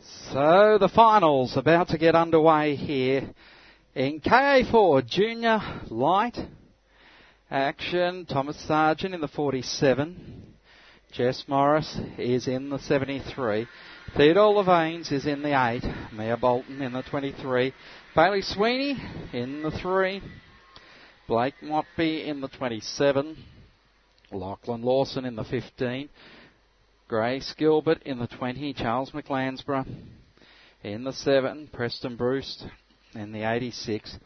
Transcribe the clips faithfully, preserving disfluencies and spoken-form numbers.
So the finals about to get underway here in K A four Junior Light action. Thomas Sargent in the forty-seven. Jess Morris is in the seventy-three. Theodore Levains is in the eight. Mia Bolton in the twenty-three. Bailey Sweeney in the three. Blake Motby in the twenty-seven. Lachlan Lawson in the fifteen. Grace Gilbert in the twenty. Charles McLansborough in the seven. Preston Bruce in the eighty-six.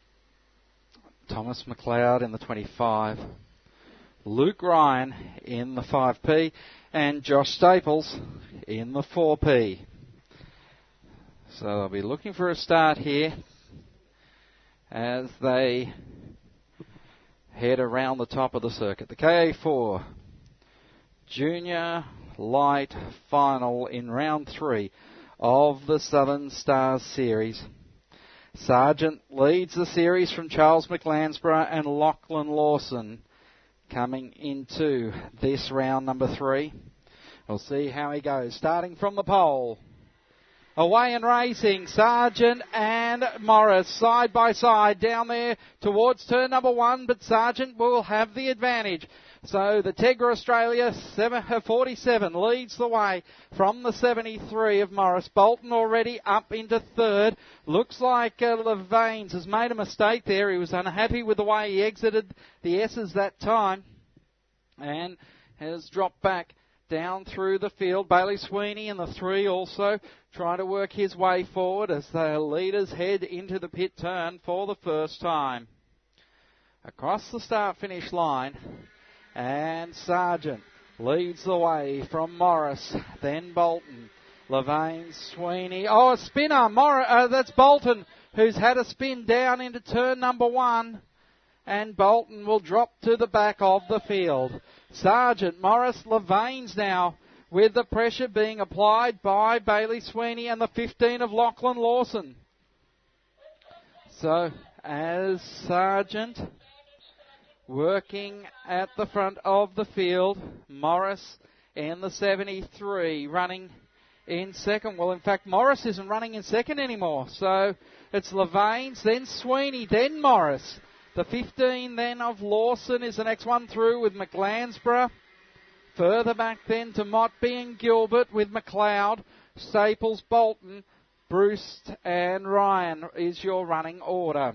Thomas McLeod in the twenty-five. Luke Ryan in the five P. And Josh Staples in the four P. So they'll be looking for a start here as they head around the top of the circuit. The K A four Junior Light Final in round three of the Southern Stars Series. Sargent leads the series from Charles McLansborough and Lachlan Lawson coming into this round number three. We'll see how he goes. Starting from the pole. Away and racing, Sargent and Morris side by side down there towards turn number one, but Sargent will have the advantage. So the Tegra Australia forty-seven leads the way from the seventy-three of Morris. Bolton already up into third. Looks like uh, Levains has made a mistake there. He was unhappy with the way he exited the S's that time and has dropped back down through the field. Bailey Sweeney in the three also trying to work his way forward as the leaders head into the pit turn for the first time. Across the start-finish line, and Sargent leads the way from Morris, then Bolton, Levains, Sweeney. Oh, a spinner. Mor- uh, that's Bolton, who's had a spin down into turn number one. And Bolton will drop to the back of the field. Sargent, Morris, Levains now with the pressure being applied by Bailey Sweeney and the fifteen of Lachlan Lawson. So as Sargent working at the front of the field, Morris in the seventy-three running in second. Well, in fact, Morris isn't running in second anymore. So it's Levains, then Sweeney, then Morris. The fifteen then of Lawson is the next one through with McLansborough. Further back then to Motby and Gilbert with McLeod, Staples, Bolton, Bruce and Ryan is your running order.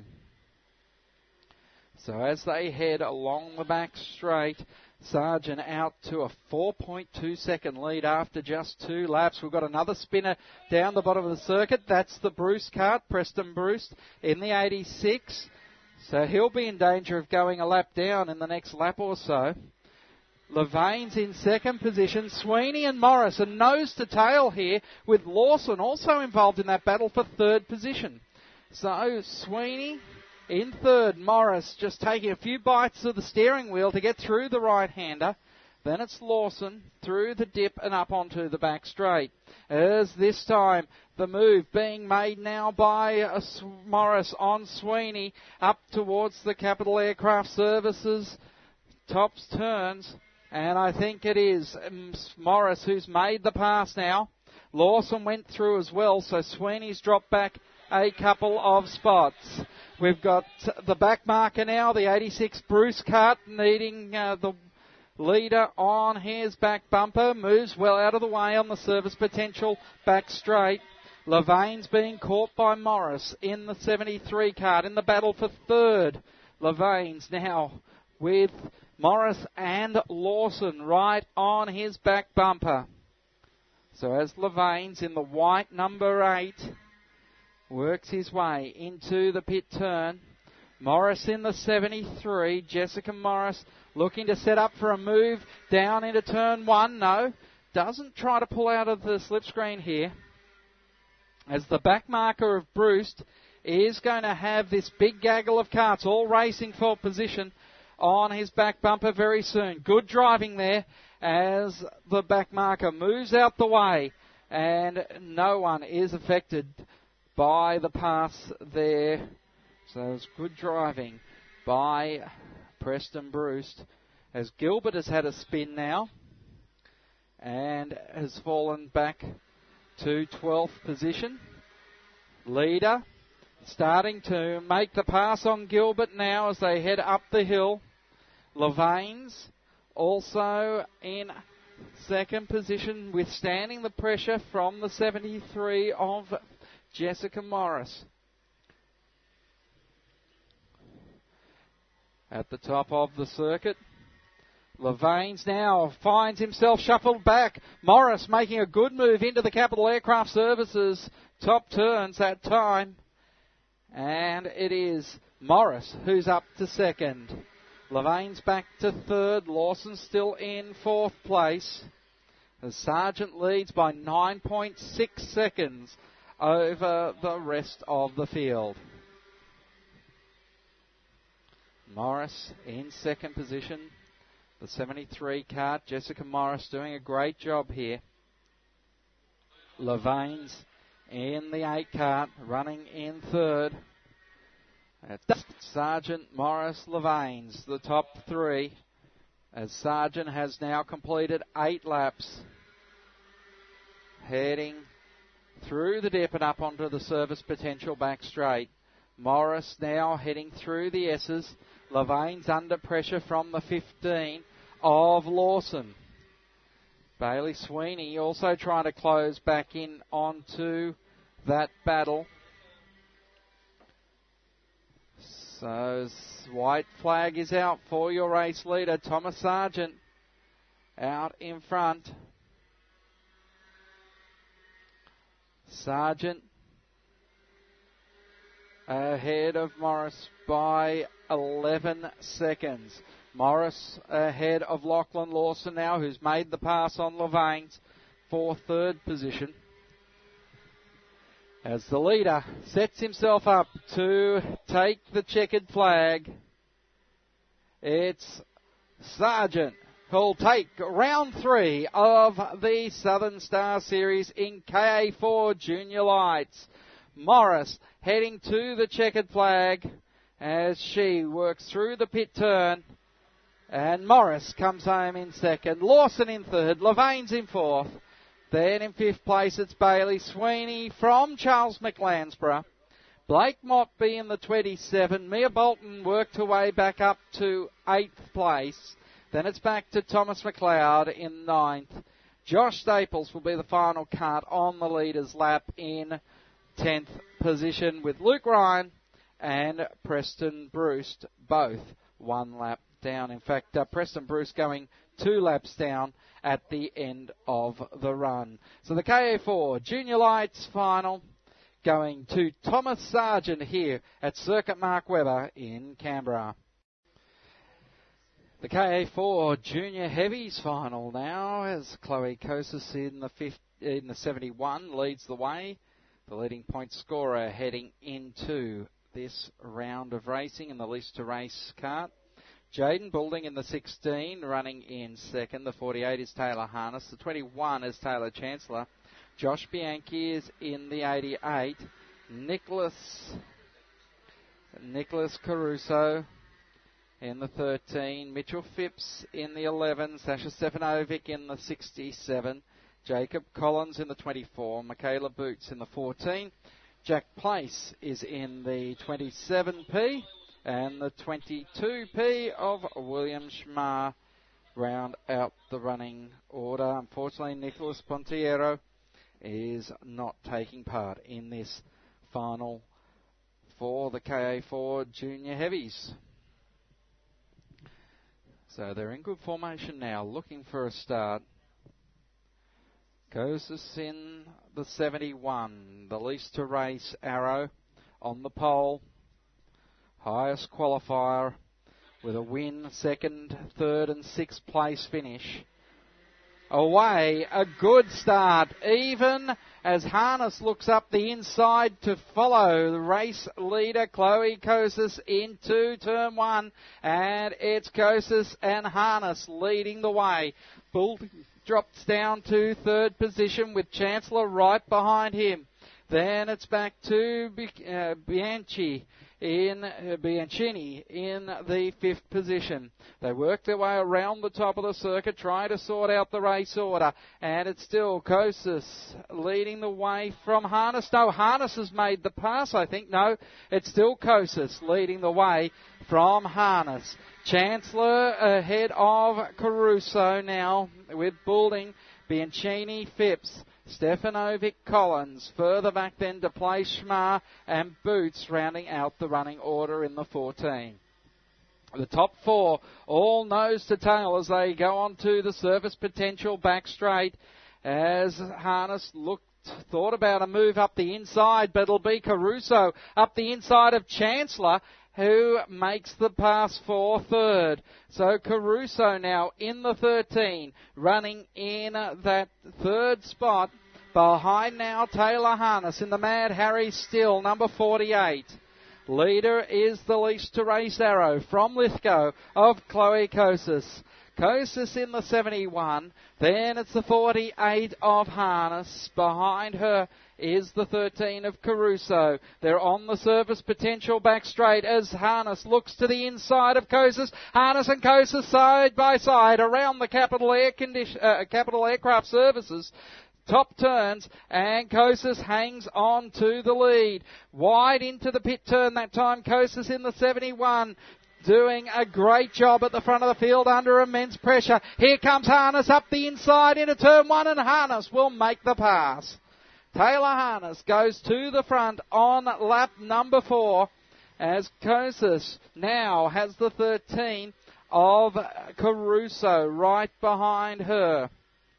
So as they head along the back straight, Sargent out to a four point two second lead after just two laps. We've got another spinner down the bottom of the circuit. That's the Bruce cart, Preston Bruce in the eighty-six. So he'll be in danger of going a lap down in the next lap or so. Levains in second position. Sweeney and Morris are nose to tail here, with Lawson also involved in that battle for third position. So Sweeney in third, Morris just taking a few bites of the steering wheel to get through the right-hander. Then it's Lawson through the dip and up onto the back straight. As this time the move being made now by uh, Morris on Sweeney up towards the Capital Aircraft Services tops turns. And I think it is um, Morris who's made the pass now. Lawson went through as well, so Sweeney's dropped back a couple of spots. We've got the back marker now, the eighty-six Bruce cart needing uh, the leader on his back bumper. Moves well out of the way on the service potential back straight. Levains being caught by Morris in the seventy-three cart in the battle for third. Levains now with Morris and Lawson right on his back bumper. So as Levains in the white number eight works his way into the pit turn, Morris in the seventy-three, Jessica Morris looking to set up for a move down into turn one. No, doesn't try to pull out of the slipscreen here, as the back marker of Bruce is going to have this big gaggle of carts all racing for position on his back bumper very soon. Good driving there as the back marker moves out the way, and no one is affected by the pass there. So it's good driving by Preston Bruce, as Gilbert has had a spin now and has fallen back to twelfth position. Leader starting to make the pass on Gilbert now as they head up the hill. Levains also in second position, withstanding the pressure from the seventy-three of Jessica Morris. At the top of the circuit, Levains now finds himself shuffled back. Morris making a good move into the Capital Aircraft Services top turns that time. And it is Morris who's up to second. Levains back to third. Lawson still in fourth place. The Sargent leads by nine point six seconds over the rest of the field. Morris in second position. The seventy-three cart, Jessica Morris, doing a great job here. Levains in the eight cart, running in third. That's Sargent, Morris, Levains, the top three, as Sargent has now completed eight laps, heading through the dip and up onto the service potential back straight. Morris now heading through the S's. Levains under pressure from the fifteen of Lawson. Bailey Sweeney also trying to close back in onto that battle. So white flag is out for your race leader, Thomas Sargent, out in front. Sargent ahead of Morris by eleven seconds. Morris ahead of Lachlan Lawson now, who's made the pass on Levains for third position. As the leader sets himself up to take the checkered flag, it's Sargent who'll take round three of the Southern Star Series in K A four Junior Lights. Morris heading to the checkered flag as she works through the pit turn. And Morris comes home in second. Lawson in third. Levains in fourth. Then in fifth place, it's Bailey Sweeney from Charles McLansborough. Blake Motby in the twenty-seven. Mia Bolton worked her way back up to eighth place. Then it's back to Thomas McLeod in ninth. Josh Staples will be the final cut on the leader's lap in tenth position, with Luke Ryan and Preston Bruce both one lap down. In fact, uh, Preston Bruce going two laps down at the end of the run. So the K A four Junior Lights final going to Thomas Sargent here at Circuit Mark Webber in Canberra. The K A four Junior Heavies final now, as Chloe Kosis in the fifth, in the seventy-one leads the way. The leading point scorer heading into this round of racing in the least to race cart. Jaden Boulding in the sixteen, running in second. The forty-eight is Taylor Harness. The twenty-one is Taylor Chancellor. Josh Bianchi is in the eighty-eight. Nicholas, Nicholas Caruso in the thirteen. Mitchell Phipps in the eleven. Sasha Stefanovic in the sixty-seven. Jacob Collins in the twenty-four. Michaela Boots in the fourteen. Jack Place is in the twenty-seven P. And the twenty-two P of William Schmar round out the running order. Unfortunately, Nicholas Pontiero is not taking part in this final for the K A four Junior Heavies. So they're in good formation now, looking for a start. Kosis in the seventy-one, the least to race Arrow on the pole. Highest qualifier with a win, second, third and sixth place finish. Away, a good start, even as Harness looks up the inside to follow the race leader Chloe Kosis into turn one, and it's Kosis and Harness leading the way. Bull drops down to third position with Chancellor right behind him. Then it's back to uh, Bianchi in Bianchini in the fifth position. They work their way around the top of the circuit, trying to sort out the race order, and it's still Kosis leading the way from Harness. No, Harness has made the pass, I think. No, it's still Kosis leading the way from Harness. Chancellor ahead of Caruso now with Boulding, Bianchini, Phipps, Stefanovic, Collins. Further back then to play Schmar and Boots rounding out the running order in the fourteen. The top four all nose to tail as they go on to the Surface Potential back straight as Harness looked, thought about a move up the inside, but it'll be Caruso up the inside of Chancellor, who makes the pass for third. So Caruso now in the thirteen, running in that third spot. Behind now Taylor Harness in the Mad Harry Still, number forty-eight. Leader is the Leash to Race Arrow from Lithgow of Chloe Kosis. Kosis in the seventy-one. Then it's the forty-eight of Harness. Behind her is the thirteen of Caruso. They're on the Surface Potential back straight as Harness looks to the inside of Kosis. Harness and Kosis side by side around the Capital Air Condition, uh, Capital Aircraft Services top turns, and Kosis hangs on to the lead. Wide into the pit turn that time, Kosis in the seventy-one. Doing a great job at the front of the field under immense pressure. Here comes Harness up the inside into turn one, and Harness will make the pass. Taylor Harness goes to the front on lap number four as Kosis now has the thirteen of Caruso right behind her.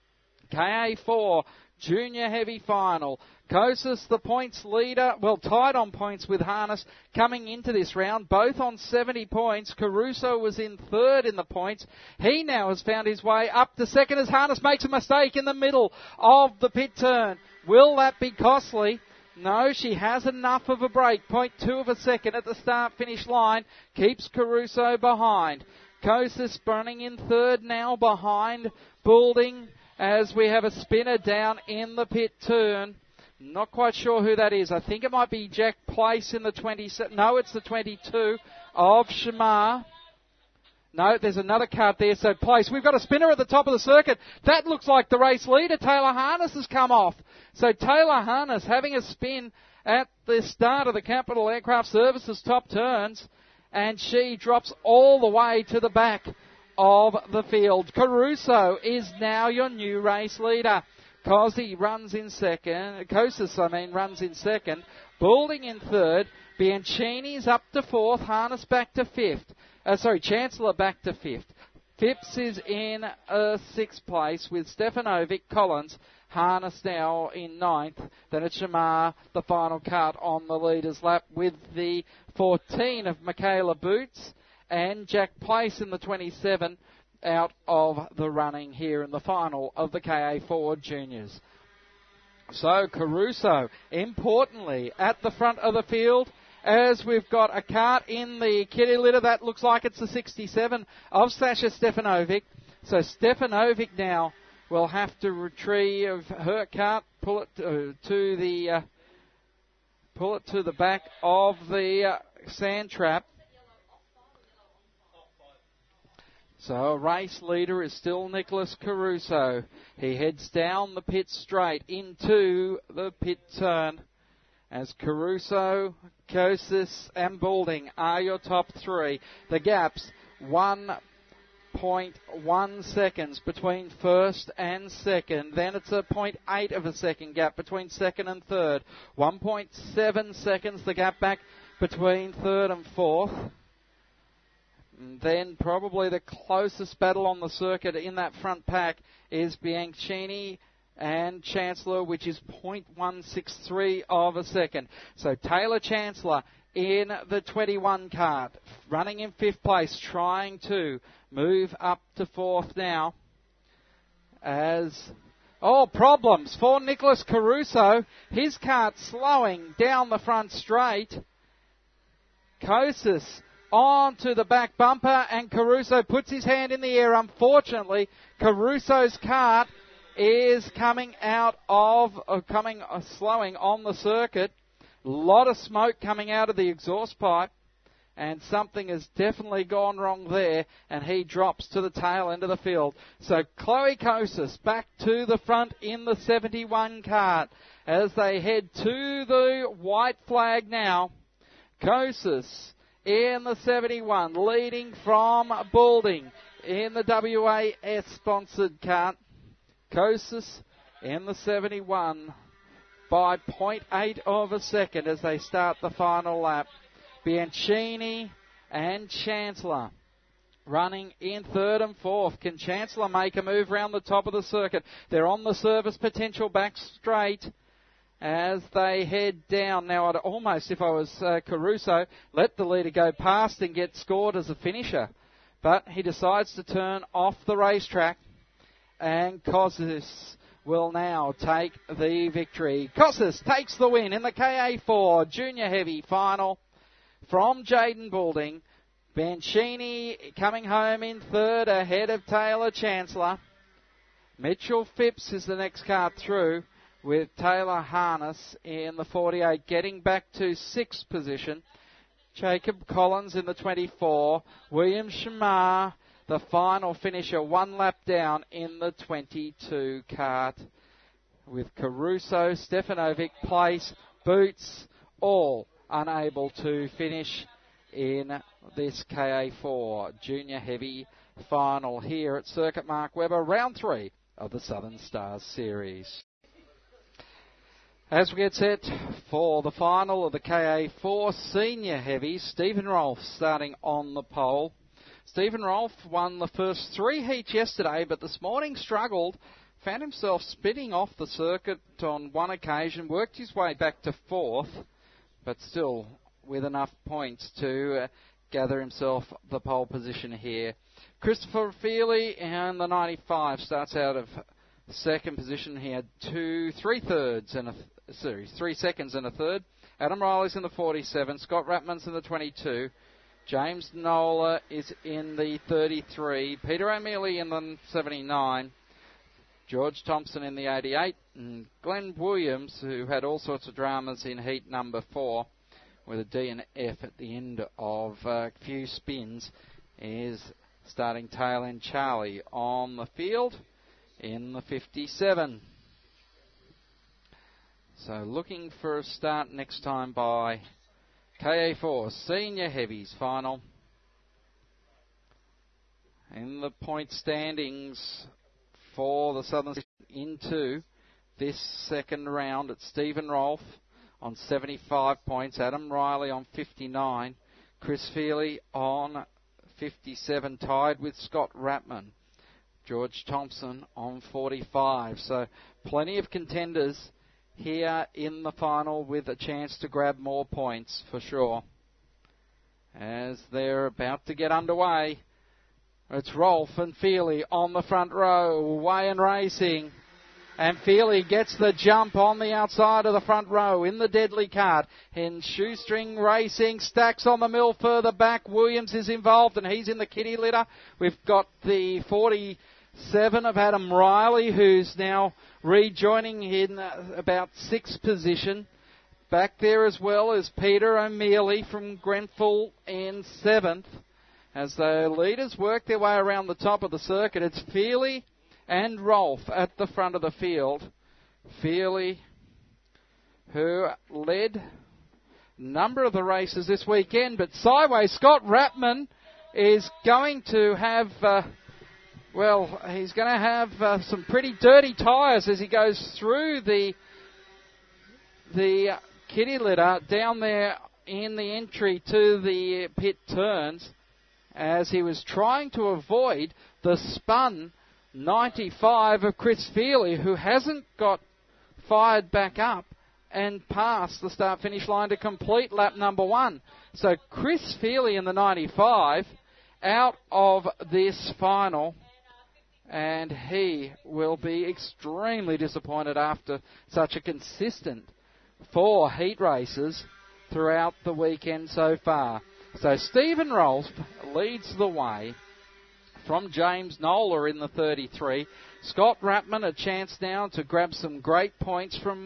K A four Junior Heavy Final. Kosis, the points leader, well, tied on points with Harness coming into this round, both on seventy points. Caruso was in third in the points. He now has found his way up to second as Harness makes a mistake in the middle of the pit turn. Will that be costly? No, she has enough of a break. point two of a second at the start-finish line. Keeps Caruso behind. Kosis running in third now behind Boulding as we have a spinner down in the pit turn. Not quite sure who that is. I think it might be Jack Place in the twenty-seven. No, it's the twenty-two of Shamar. No, there's another cart there, so Place. We've got a spinner at the top of the circuit. That looks like the race leader. Taylor Harness has come off. So Taylor Harness having a spin at the start of the Capital Aircraft Services top turns, and she drops all the way to the back of the field. Caruso is now your new race leader. Cosy runs in second. Kosis, I mean, runs in second. Boulding in third. Bianchini's up to fourth. Harness back to fifth. Uh, sorry, Chancellor back to fifth. Phipps is in uh, sixth place with Stefanovic, Collins. Harness now in ninth. Then it's Shamar, the final cut on the leader's lap with the fourteen of Michaela Boots and Jack Place in the twenty-seven. Out of the running here in the final of the K A four Juniors. So Caruso, importantly, at the front of the field, as we've got a cart in the kitty litter. That looks like it's the sixty-seven of Sasha Stefanovic. So Stefanovic now will have to retrieve her cart, pull it to, to the uh, pull it to the back of the uh, sand trap. So race leader is still Nicholas Caruso. He heads down the pit straight into the pit turn as Caruso, Kosis and Boulding are your top three. The gaps one point one seconds between first and second. Then it's a point eight of a second gap between second and third. one point seven seconds the gap back between third and fourth. And then probably the closest battle on the circuit in that front pack is Bianchini and Chancellor, which is point one six three of a second. So Taylor Chancellor in the twenty-one cart, running in fifth place, trying to move up to fourth now. As, oh, problems for Nicholas Caruso. His cart slowing down the front straight. Kosis onto the back bumper, and Caruso puts his hand in the air. Unfortunately, Caruso's cart is coming out of, uh, coming uh, slowing on the circuit. lot of smoke coming out of the exhaust pipe, and something has definitely gone wrong there, and he drops to the tail end of the field. So Chloe Kosis back to the front in the seventy-one cart as they head to the white flag now. Kosis in the seventy-one, leading from Balding in the W A S-sponsored cart. Kosis in the seventy-one by point eight of a second as they start the final lap. Bianchini and Chancellor running in third and fourth. Can Chancellor make a move around the top of the circuit? They're on the service potential back straight as they head down. Now, I'd almost, if I was uh, Caruso, let the leader go past and get scored as a finisher. But he decides to turn off the racetrack, and Kosis will now take the victory. Kosis takes the win in the K A four Junior Heavy final from Jaden Balding. Bianchini coming home in third ahead of Taylor Chancellor. Mitchell Phipps is the next car through, with Taylor Harness in the forty-eight getting back to sixth position. Jacob Collins in the twenty-four. William Shamar, the final finisher, one lap down in the twenty-two cart, with Caruso, Stefanovic, Place, Boots, all unable to finish in this K A four Junior Heavy final here at Circuit Mark Webber, round three of the Southern Stars Series. As we get set for the final of the K A four Senior Heavy, Stephen Rolfe starting on the pole. Stephen Rolfe won the first three heats yesterday, but this morning struggled, found himself spinning off the circuit on one occasion, worked his way back to fourth, but still with enough points to uh, gather himself the pole position here. Christopher Feely in the ninety-five starts out of second position. He had two, three thirds and a th- sorry, three seconds and a third. Adam Riley's in the forty-seven. Scott Ratman's in the twenty-two. James Nola is in the thirty-three. Peter O'Mealy in the seventy-nine. George Thompson in the eighty-eight, and Glenn Williams, who had all sorts of dramas in heat number four, with a D and F at the end of a few spins, is starting tail end Charlie on the field in the fifty-seven. So looking for a start next time by K A four Senior Heavies final. In the point standings for the Southern into this second round, it's Stephen Rolfe on seventy-five points, Adam Riley on fifty-nine, Chris Feely on fifty-seven, tied with Scott Ratman, George Thompson on forty-five. So plenty of contenders here in the final with a chance to grab more points for sure. As they're about to get underway, it's Rolfe and Feely on the front row, way and racing. And Feely gets the jump on the outside of the front row in the deadly cart. In Shoestring Racing, Stacks on the mill further back. Williams is involved and he's in the kitty litter. We've got the forty-seven of Adam Riley, who's now rejoining in about sixth position. Back there as well is Peter O'Mealy from Grenfell in seventh. As the leaders work their way around the top of the circuit, it's Feely and Rolfe at the front of the field. Feely, who led a number of the races this weekend, but sideways, Scott Ratman is going to have, uh, well, he's going to have uh, some pretty dirty tyres as he goes through the the kitty litter down there in the entry to the pit turns, as he was trying to avoid the spun ninety-five of Chris Feely, who hasn't got fired back up and past the start-finish line to complete lap number one. So Chris Feely in the ninety-five out of this final, and he will be extremely disappointed after such a consistent four heat races throughout the weekend so far. So Stephen Rolfe leads the way from James Nola in the thirty-three. Scott Ratman a chance now to grab some great points from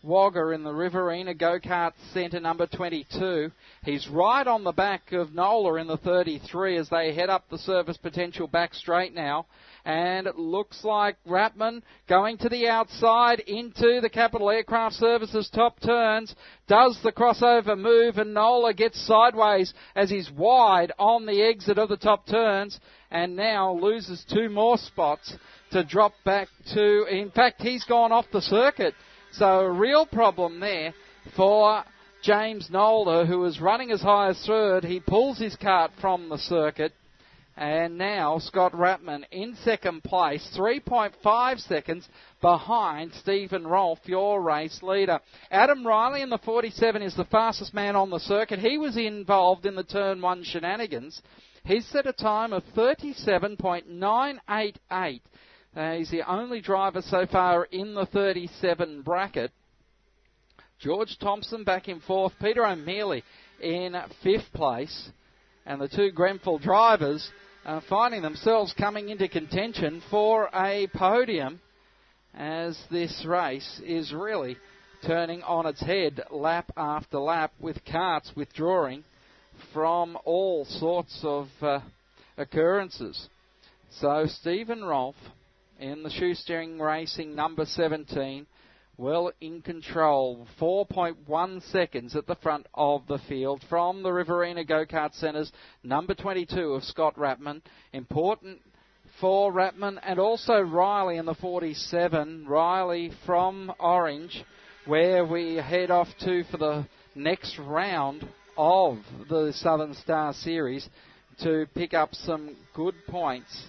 Wagga in the Riverina Go-Kart Centre, number twenty-two. He's right on the back of Nola in the thirty-three as they head up the Service Potential back straight now. And it looks like Rapman going to the outside into the Capital Aircraft Services top turns. Does the crossover move, and Nola gets sideways as he's wide on the exit of the top turns, and now loses two more spots to drop back to... In fact, he's gone off the circuit. So a real problem there for James Nola, who was running as high as third. He pulls his kart from the circuit. And now Scott Rapman in second place, three point five seconds behind Stephen Rolfe, your race leader. Adam Riley in the forty-seven is the fastest man on the circuit. He was involved in the turn one shenanigans. He's set a time of thirty-seven point nine eight eight. Uh, he's the only driver so far in the thirty-seven bracket. George Thompson back in fourth. Peter O'Mealy in fifth place. And the two Grenfell drivers are finding themselves coming into contention for a podium as this race is really turning on its head lap after lap, with karts withdrawing from all sorts of uh, occurrences. So Stephen Rolfe in the Shoestring Racing number seventeen, well in control, four point one seconds at the front of the field from the Riverina Go-Kart Centre's number twenty-two of Scott Rapman. Important for Rapman, and also Riley in the forty-seven. Riley from Orange, where we head off to for the next round of the Southern Star Series to pick up some good points.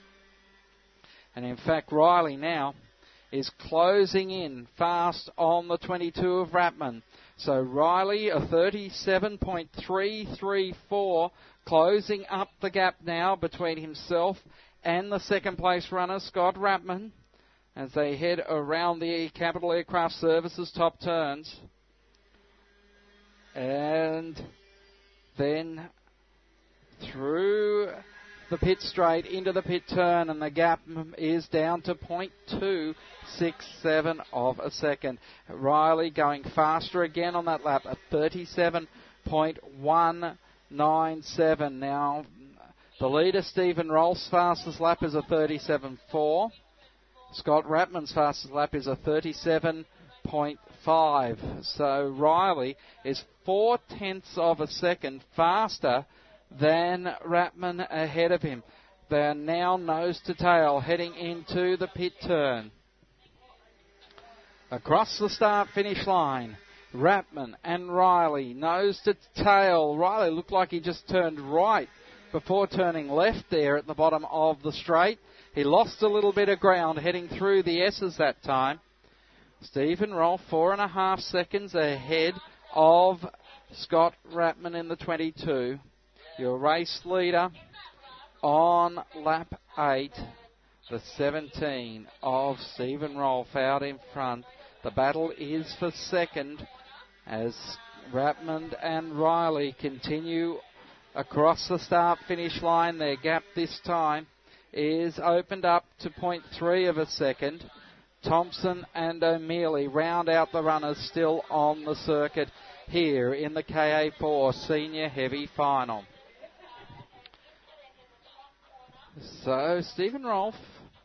And in fact, Riley now is closing in fast on the twenty-two of Rapman. So Riley, a thirty-seven point three three four, closing up the gap now between himself and the second place runner, Scott Rapman, as they head around the Capital Aircraft Services top turns. And then through the pit straight into the pit turn, and the gap is down to point two six seven of a second. Riley going faster again on that lap at thirty-seven point one nine seven. Now, the leader, Stephen Rolfe's fastest lap is a thirty-seven point four. Scott Rapman's fastest lap is a thirty-seven point five. So Riley is four tenths of a second faster than Rapman ahead of him. They're now nose to tail heading into the pit turn. Across the start finish line, Rapman and Riley nose to tail. Riley looked like he just turned right before turning left there at the bottom of the straight. He lost a little bit of ground heading through the S's that time. Stephen Rolfe four and a half seconds ahead of Scott Rapman in the twenty-two. Your race leader on lap eight, the seventeen of Stephen Rolfe out in front. The battle is for second as Rapman and Riley continue across the start-finish line. Their gap this time is opened up to point three of a second. Thompson and O'Mealy round out the runners still on the circuit here in the K A four Senior Heavy Final. So Stephen Rolfe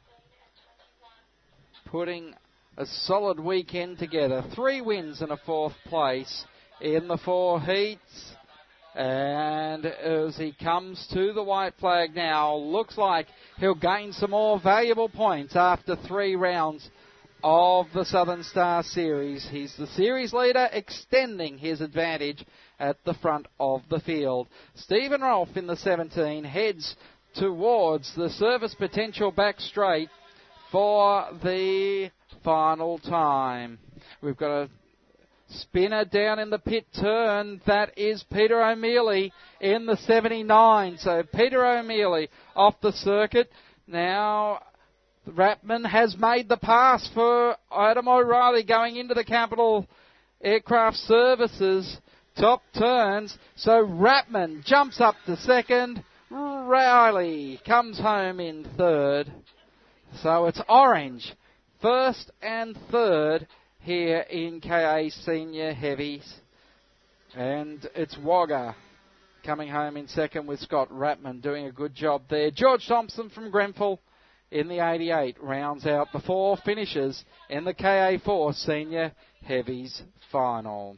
putting a solid weekend together. Three wins and a fourth place in the four heats. And as he comes to the white flag now, looks like he'll gain some more valuable points after three rounds of the Southern Star Series. He's the series leader, extending his advantage at the front of the field. Stephen Rolfe in the seventeen heads towards the Service Potential back straight for the final time. We've got a spinner down in the pit turn. That is Peter O'Mealy in the seventy-nine. So Peter O'Mealy off the circuit. Now Rapman has made the pass for Adam O'Reilly going into the Capital Aircraft Services top turns. So Rapman jumps up to second. Riley comes home in third. So it's Orange first and third here in K A Senior Heavies. And it's Wagga coming home in second with Scott Ratman doing a good job there. George Thompson from Grenfell in the eighty-eight rounds out the four finishes in the K A four Senior Heavies final.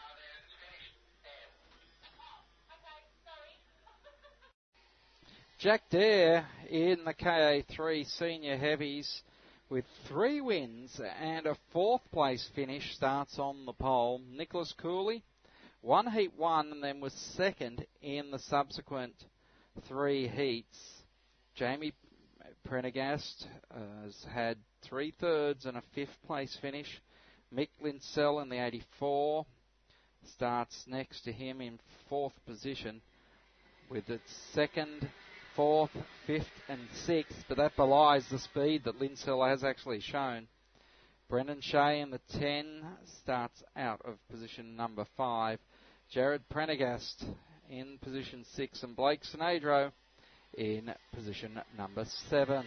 Jack Dare in the K A three Senior Heavies with three wins and a fourth place finish starts on the pole. Nicholas Cooley won heat one and then was second in the subsequent three heats. Jamie Prendergast uh, has had three thirds and a fifth place finish. Mick Linsell in the eighty-four starts next to him in fourth position with its second, fourth, fifth and sixth, but that belies the speed that Linsell has actually shown. Brendan Shea in the ten starts out of position number five. Jared Prendergast in position six and Blake Sinadro in position number seven.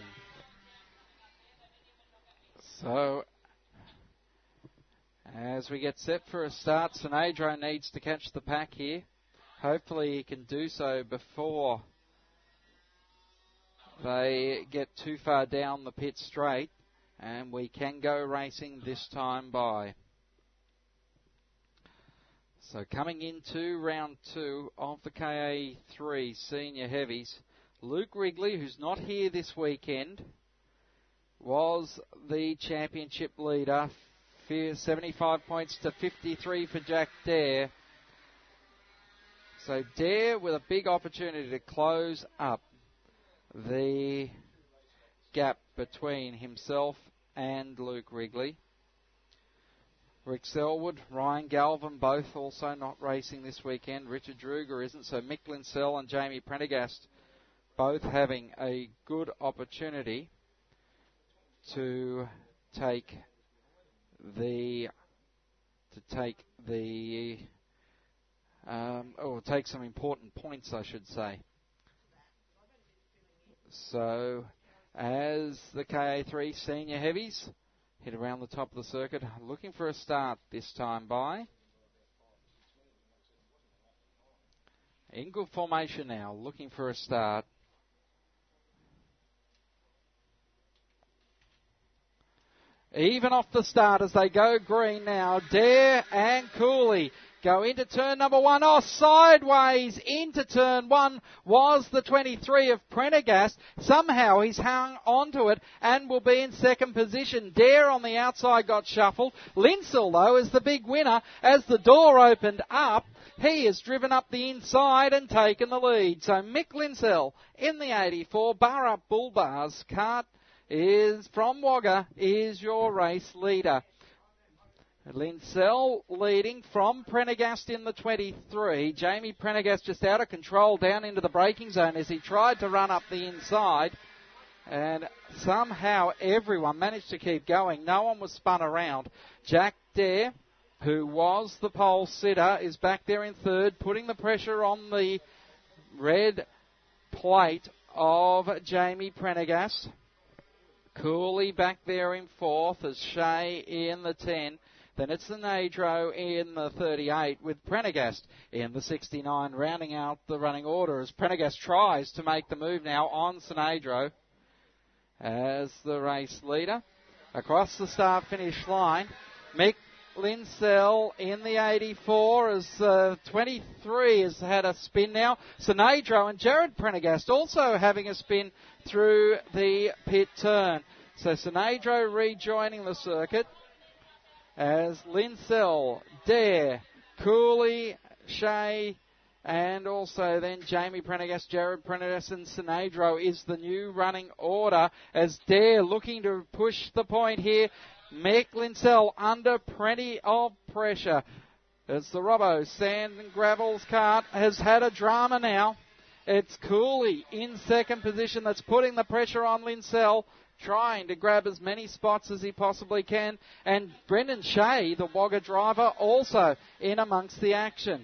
So, as we get set for a start, Sinadro needs to catch the pack here. Hopefully he can do so before they get too far down the pit straight, and we can go racing this time by. So coming into round two of the K A three Senior Heavies, Luke Wrigley, who's not here this weekend, was the championship leader. seventy-five points to fifty-three for Jack Dare. So Dare with a big opportunity to close up the gap between himself and Luke Wrigley. Rick Selwood, Ryan Galvin, both also not racing this weekend. Richard Druger isn't, so Mick Linsell and Jamie Prendergast both having a good opportunity to take the to take the um, or take some important points, I should say. So, as the K A three Senior Heavies hit around the top of the circuit, looking for a start this time by. In good formation now, looking for a start. Even off the start as they go green now, Dare and Cooley go into turn number one. Oh, sideways into turn one was the twenty-three of Prendergast. Somehow he's hung onto it and will be in second position. Dare on the outside got shuffled. Linsell, though, is the big winner. As the door opened up, he has driven up the inside and taken the lead. So Mick Linsell in the eighty-four. Bar Up Bull Bars cart is from Wagga, is your race leader. Linsell leading from Prendergast in the twenty-three. Jamie Prendergast just out of control down into the braking zone as he tried to run up the inside. And somehow everyone managed to keep going. No one was spun around. Jack Dare, who was the pole sitter, is back there in third, putting the pressure on the red plate of Jamie Prendergast. Cooley back there in fourth as Shea in the ten. Then it's the Sinadro in the thirty-eight with Prendergast in the sixty-nine, rounding out the running order as Prendergast tries to make the move now on Sinadro as the race leader. Across the start-finish line, Mick Linsell in the eighty-four as uh, twenty-three has had a spin now. Sinadro and Jared Prendergast also having a spin through the pit turn. So Sinadro rejoining the circuit as Linsell, Dare, Cooley, Shea, and also then Jamie Prendergast, Jared Prendergast and Sinadro is the new running order as Dare looking to push the point here. Mick Linsell under plenty of pressure. As the Robbo Sand and Gravels cart has had a drama now. It's Cooley in second position that's putting the pressure on Linsell, trying to grab as many spots as he possibly can. And Brendan Shea, the Wagga driver, also in amongst the action.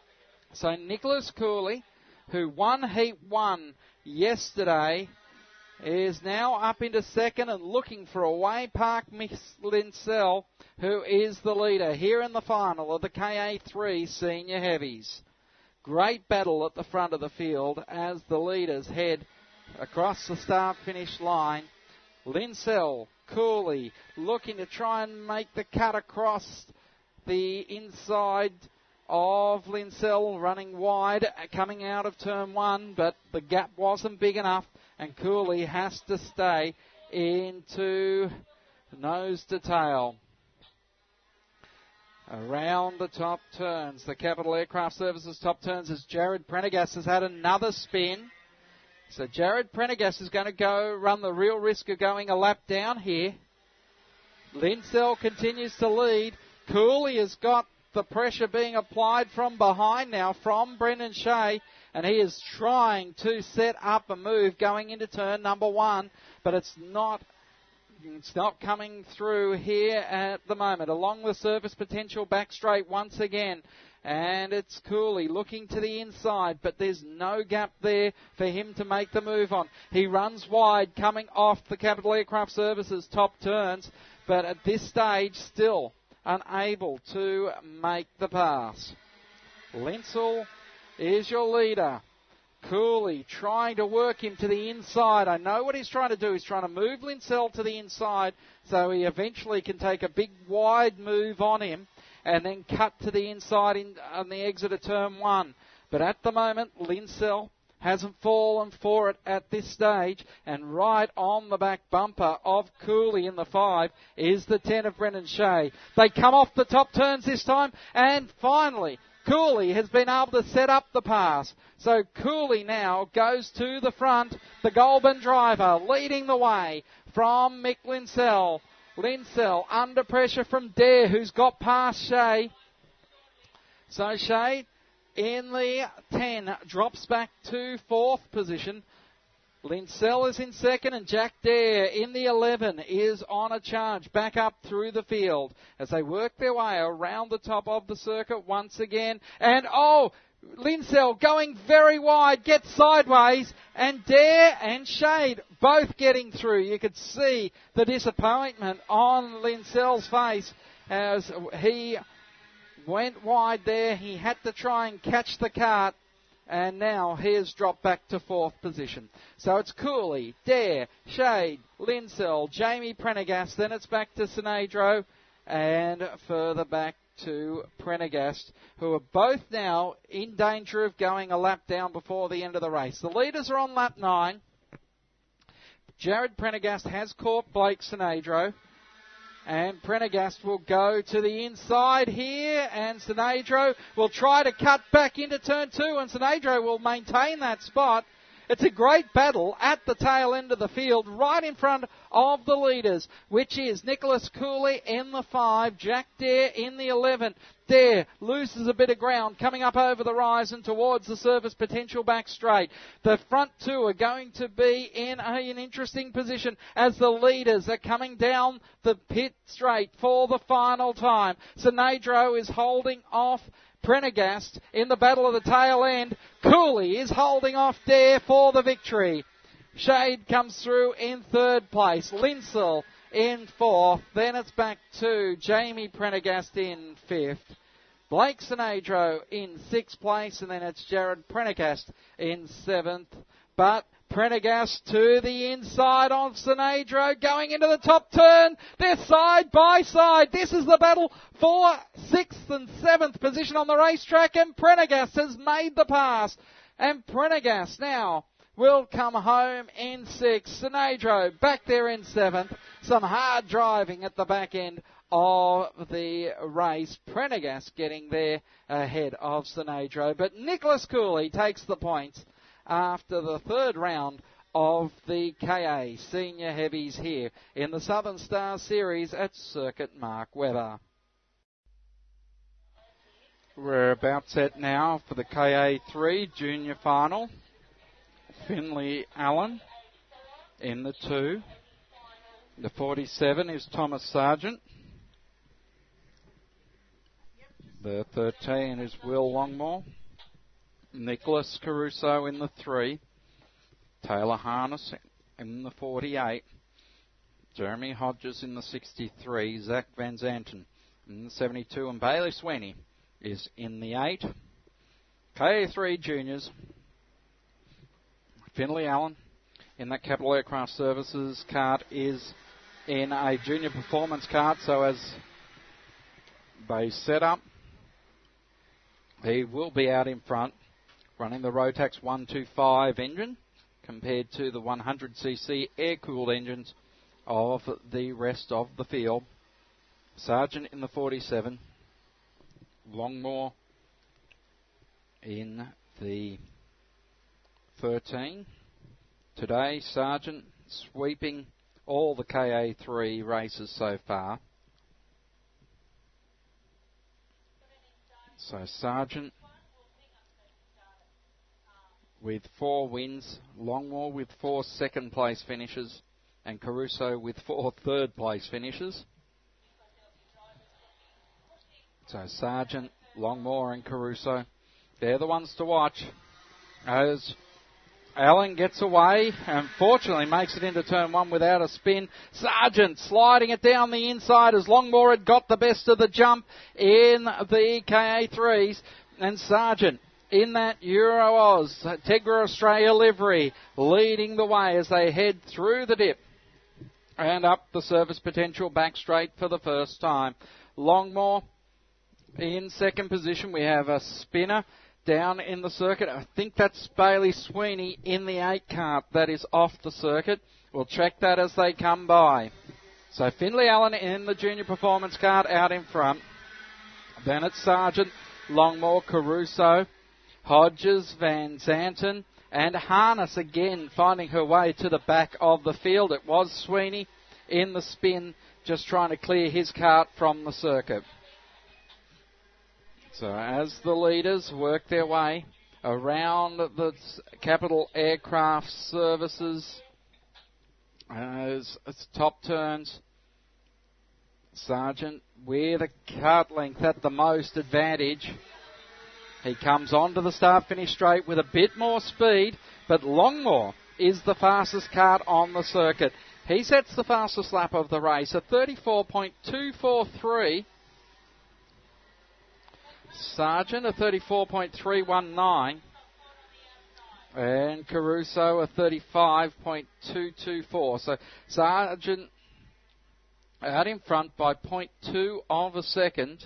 So Nicholas Cooley, who won Heat one yesterday is now up into second and looking for a way Park Miss Linsell, who is the leader here in the final of the K A three Senior Heavies. Great battle at the front of the field as the leaders head across the start-finish line. Linsell, Cooley, looking to try and make the cut across the inside of Linsell, running wide, coming out of turn one, but the gap wasn't big enough, and Cooley has to stay into nose to tail. Around the top turns, the Capital Aircraft Services top turns as Jared Prendergast has had another spin. So Jared Prendergast is going to go run the real risk of going a lap down here. Linsell continues to lead. Cooley has got the pressure being applied from behind now from Brendan Shea, and he is trying to set up a move going into turn number one, but it's not it's not coming through here at the moment. Along the surface potential back straight once again, and it's Cooley looking to the inside, but there's no gap there for him to make the move on. He runs wide coming off the Capital Aircraft Services top turns, but at this stage still unable to make the pass. Linsell is your leader. Cooley trying to work him to the inside. I know what he's trying to do. He's trying to move Linsell to the inside so he eventually can take a big wide move on him and then cut to the inside in, on the exit of turn one. But at the moment, Linsell hasn't fallen for it at this stage, and right on the back bumper of Cooley in the five is the ten of Brendan Shea. They come off the top turns this time, and finally Cooley has been able to set up the pass. So Cooley now goes to the front, the Goulburn driver leading the way from Mick Linsell. Linsell under pressure from Dare, who's got past Shea. So Shea in the ten drops back to fourth position. Linsell is in second, and Jack Dare in the eleven is on a charge back up through the field as they work their way around the top of the circuit once again. And oh, Linsell going very wide, gets sideways, and Dare and Shade both getting through. You could see the disappointment on Linsell's face as he went wide there. He had to try and catch the cart, and now he has dropped back to fourth position. So it's Cooley, Dare, Shade, Linsell, Jamie Prendergast, then it's back to Sinadro, and further back to Prendergast, who are both now in danger of going a lap down before the end of the race. The leaders are on lap nine. Jared Prendergast has caught Blake Sinadro, and Prendergast will go to the inside here, and Sinadro will try to cut back into turn two, and Sinadro will maintain that spot. It's a great battle at the tail end of the field, right in front of the leaders, which is Nicholas Cooley in the five, Jack Dare in the eleven. Dare loses a bit of ground coming up over the rise and towards the surface potential back straight. The front two are going to be in a, an interesting position as the leaders are coming down the pit straight for the final time. Sinadro is holding off Prendergast in the battle of the tail end. Cooley is holding off Dare for the victory. Shade comes through in third place. Linsell in fourth. Then it's back to Jamie Prendergast in fifth. Blake Sinadro in sixth place, and then it's Jared Prendergast in seventh. But Prendergast to the inside of Sinadro, going into the top turn. They're side by side. This is the battle for sixth and seventh position on the racetrack, and Prendergast has made the pass. And Prendergast now will come home in sixth. Sinadro back there in seventh. Some hard driving at the back end of the race. Prendergast getting there ahead of Sinadro. But Nicholas Cooley takes the points after the third round of the K A Senior Heavies here in the Southern Star Series at Circuit Mark Webber. We're about set now for the K A three Junior Final. Finley Allen in the two. The forty-seven is Thomas Sargent. The thirteen is Will Longmore. Nicholas Caruso in the three. Taylor Harness in the forty-eight. Jeremy Hodges in the sixty-three. Zach Van Zanten in the seventy-two. And Bailey Sweeney is in the eight. K A three Juniors. Finley Allen in that Capital Aircraft Services cart is in a junior performance cart. So as they set up, he will be out in front, running the Rotax one twenty-five engine compared to the one hundred c c air-cooled engines of the rest of the field. Sargent in the forty-seven. Longmore in the thirteen. Today, Sargent sweeping all the K A three races so far. So Sargent with four wins, Longmore with four second place finishes, and Caruso with four third place finishes. So Sargent, Longmore and Caruso, they're the ones to watch. As Allen gets away and fortunately makes it into turn one without a spin. Sargent sliding it down the inside as Longmore had got the best of the jump in the K A threes. And Sargent in that Euro Oz Tegra Australia livery leading the way as they head through the dip and up the service potential back straight for the first time. Longmore in second position. We have a spinner down in the circuit. I think that's Bailey Sweeney in the eight cart that is off the circuit. We'll check that as they come by. So Finley Allen in the junior performance cart out in front. Then it's Sargent, Longmore, Caruso, Hodges, Van Zanten, and Harness again finding her way to the back of the field. It was Sweeney in the spin, just trying to clear his cart from the circuit. So as the leaders work their way around the Capital Aircraft Services, as, as top turns, Sargent with a cart length at the most advantage. He comes onto the start-finish straight with a bit more speed, but Longmore is the fastest cart on the circuit. He sets the fastest lap of the race, a thirty-four point two four three. Sargent a thirty-four point three one nine. And Caruso a thirty-five point two two four. So Sargent out in front by zero point two of a second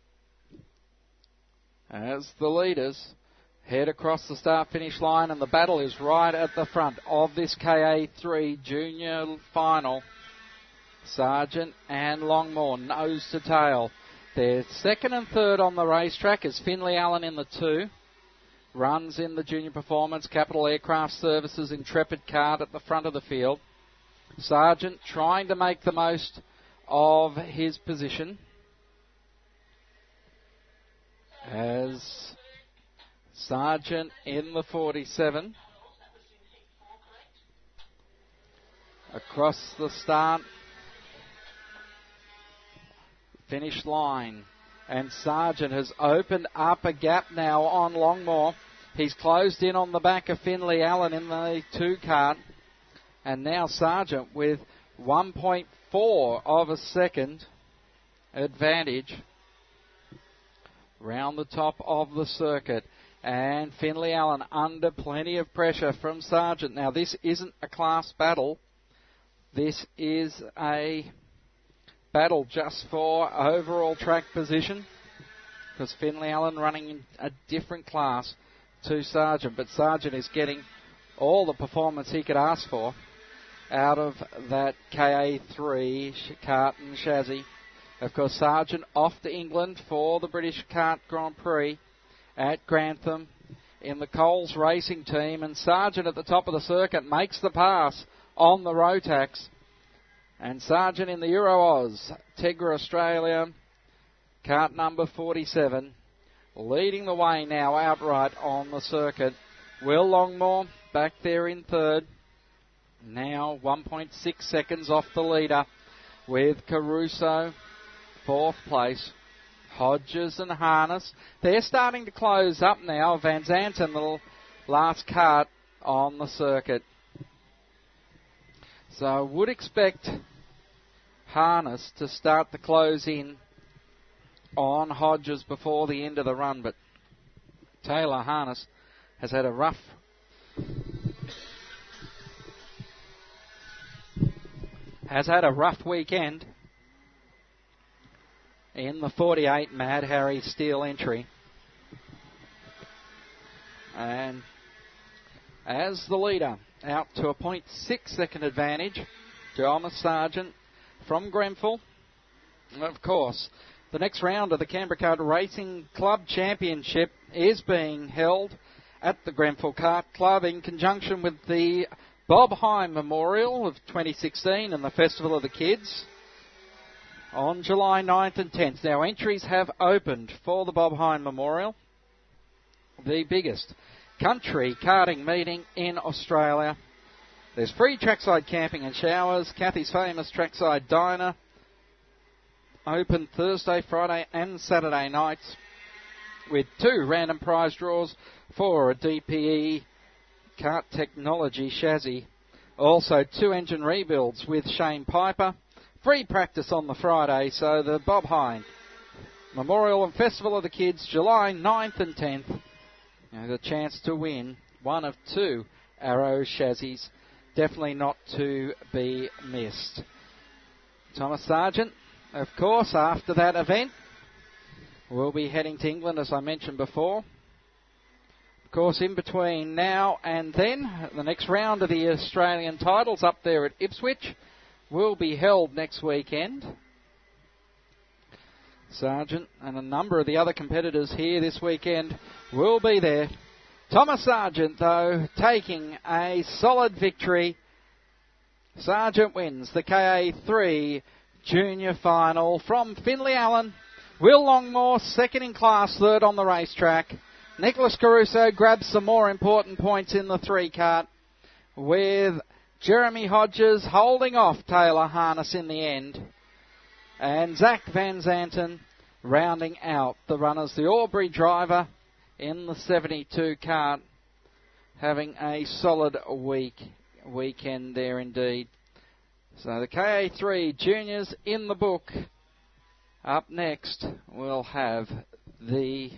as the leaders head across the start-finish line, and the battle is right at the front of this K A three junior final. Sargent and Longmore nose to tail. They're second and third on the racetrack as Finley Allen in the two. Runs in the junior performance, Capital Aircraft Services Intrepid card at the front of the field. Sargent trying to make the most of his position as Sargent in the forty-seven. Across the start finish line, and Sargent has opened up a gap now on Longmore. He's closed in on the back of Finley Allen in the two cart, and now Sargent with one point four of a second advantage round the top of the circuit. And Finley Allen under plenty of pressure from Sargent. Now this isn't a class battle. This is a battle just for overall track position, because Finley Allen running in a different class to Sargent. But Sargent is getting all the performance he could ask for out of that K A three kart and chassis. Of course, Sargent off to England for the British Kart Grand Prix at Grantham in the Coles Racing Team, and Sargent at the top of the circuit makes the pass on the Rotax. And Sargent in the Euro Oz Tegra Australia kart number forty-seven, leading the way now outright on the circuit. Will Longmore back there in third, now one point six seconds off the leader, with Caruso fourth place. Hodges and Harness, they're starting to close up now. Van Zanten, the last kart on the circuit. So I would expect Harness to start the close in on Hodges before the end of the run, but Taylor Harness has had a rough has had a rough weekend in the forty-eight Mad Harry Steele entry. And as the leader, out to a point six second advantage, Thomas Sargent from Grenfell. Of course, the next round of the Canberra Kart Racing Club Championship is being held at the Grenfell Kart Club in conjunction with the Bob Hine Memorial of twenty sixteen and the Festival of the Kids on July ninth and tenth. Now, entries have opened for the Bob Hine Memorial, the biggest country karting meeting in Australia. There's free trackside camping and showers, Kathy's Famous Trackside Diner, open Thursday, Friday and Saturday nights, with two random prize draws for a D P E Kart Technology chassis. Also two engine rebuilds with Shane Piper. Free practice on the Friday, so the Bob Hine Memorial and Festival of the Kids, July ninth and tenth. You know, the chance to win one of two Arrow chassis. Definitely not to be missed. Thomas Sargent, of course, after that event, will be heading to England, as I mentioned before. Of course, in between now and then, the next round of the Australian titles up there at Ipswich will be held next weekend. Sargent and a number of the other competitors here this weekend will be there. Thomas Sargent, though, taking a solid victory. Sargent wins the K A three Junior Final from Finley Allen. Will Longmore, second in class, third on the racetrack. Nicholas Caruso grabs some more important points in the three kart, with Jeremy Hodges holding off Taylor Harness in the end. And Zach Van Zanten rounding out the runners. The Albury driver in the seventy-two kart having a solid week weekend there indeed. So the K A three Juniors in the book. Up next, we'll have the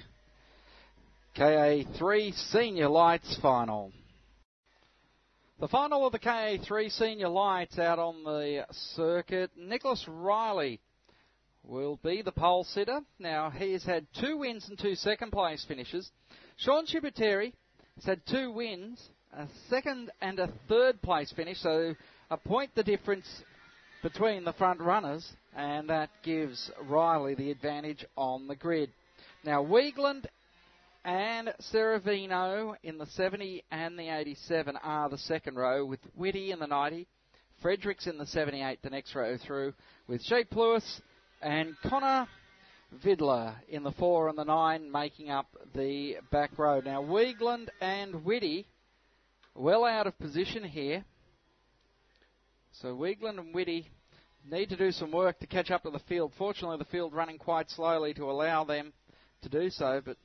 K A three Senior Lights Final. The final of the K A three Senior Lights out on the circuit. Nicholas Riley will be the pole sitter. Now, he's had two wins and two second place finishes. Sean Shibuteri has had two wins, a second and a third place finish, so a point the difference between the front runners, and that gives Riley the advantage on the grid. Now, Wiegland and Cervino in the seventy and the eighty-seven are the second row, with Whitty in the ninety, Fredericks in the seventy-eight the next row through, with Sheep Lewis and Connor Vidler in the four and the nine making up the back row. Now, Wiegland and Whitty well out of position here. So Wiegland and Whitty need to do some work to catch up to the field. Fortunately, the field running quite slowly to allow them to do so, but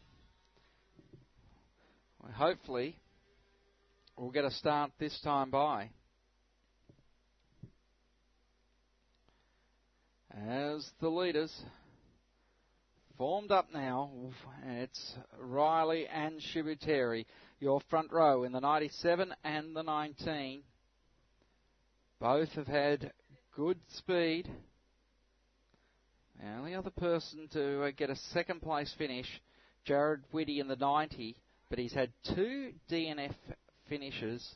hopefully we'll get a start this time by. As the leaders formed up now, it's Riley and Shibuteri, your front row in the ninety-seven and the nineteen. Both have had good speed. The only other person to uh, get a second place finish, Jared Whitty in the ninety, but he's had two D N F finishes.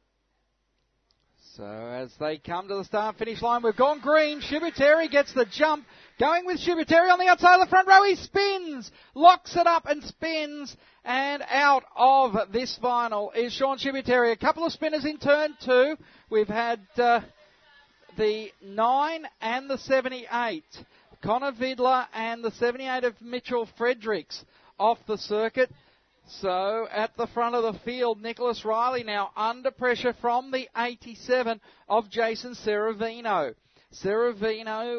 So as they come to the start-finish line, we've gone green. Shibuteri gets the jump. Going with Shibuteri on the outside of the front row. He spins, locks it up and spins. And out of this final is Sean Shibuteri. A couple of spinners in turn two. We've had uh, the nine and the seventy-eight. Connor Vidler and the seventy-eight of Mitchell Fredericks off the circuit. So at the front of the field, Nicholas Riley now under pressure from the eighty-seven of Jason Cervino. Cervino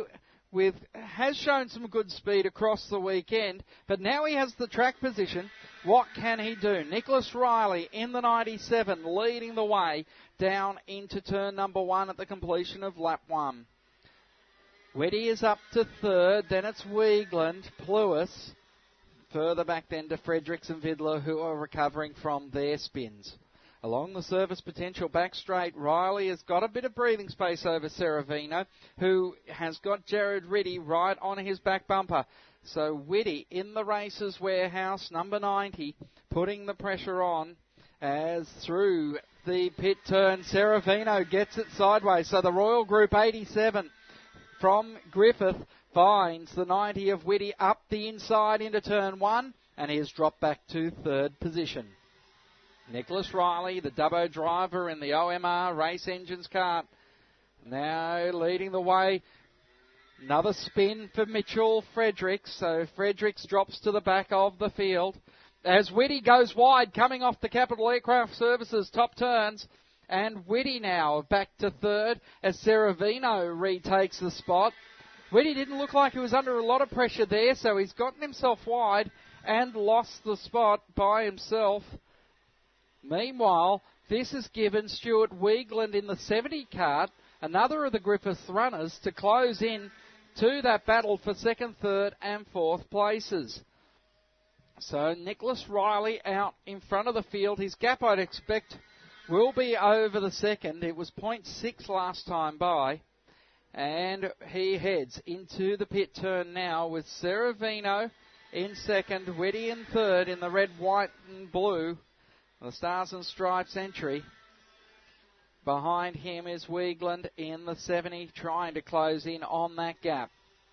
with has shown some good speed across the weekend, but now he has the track position. What can he do? Nicholas Riley in the ninety-seven leading the way down into turn number one at the completion of lap one. Weddy is up to third, then it's Wiegland, Pluis. Further back then to Fredericks and Vidler, who are recovering from their spins. Along the service potential back straight, Riley has got a bit of breathing space over Seravino, who has got Jared Riddy right on his back bumper. So Widdy in the races warehouse, number ninety, putting the pressure on as through the pit turn, Seravino gets it sideways. So the Royal Group eighty-seven from Griffith finds the ninety of Widdy up the inside into turn one, and he has dropped back to third position. Nicholas Riley, the Dubbo driver in the O M R Race Engines kart, now leading the way. Another spin for Mitchell Fredericks, so Fredericks drops to the back of the field. As Widdy goes wide, coming off the Capital Aircraft Services top turns, and Widdy now back to third as Seravino retakes the spot. Widdy didn't look like he was under a lot of pressure there, so he's gotten himself wide and lost the spot by himself. Meanwhile, this has given Stuart Wiegland in the seventy kart, another of the Griffith runners, to close in to that battle for second, third and fourth places. So Nicholas Riley out in front of the field. His gap, I'd expect, will be over the second. It was point six last time by. And he heads into the pit turn now with Seravino in second, Widdy in third in the red, white and blue. The Stars and Stripes entry. Behind him is Wiegland in the seventy, trying to close in on that gap.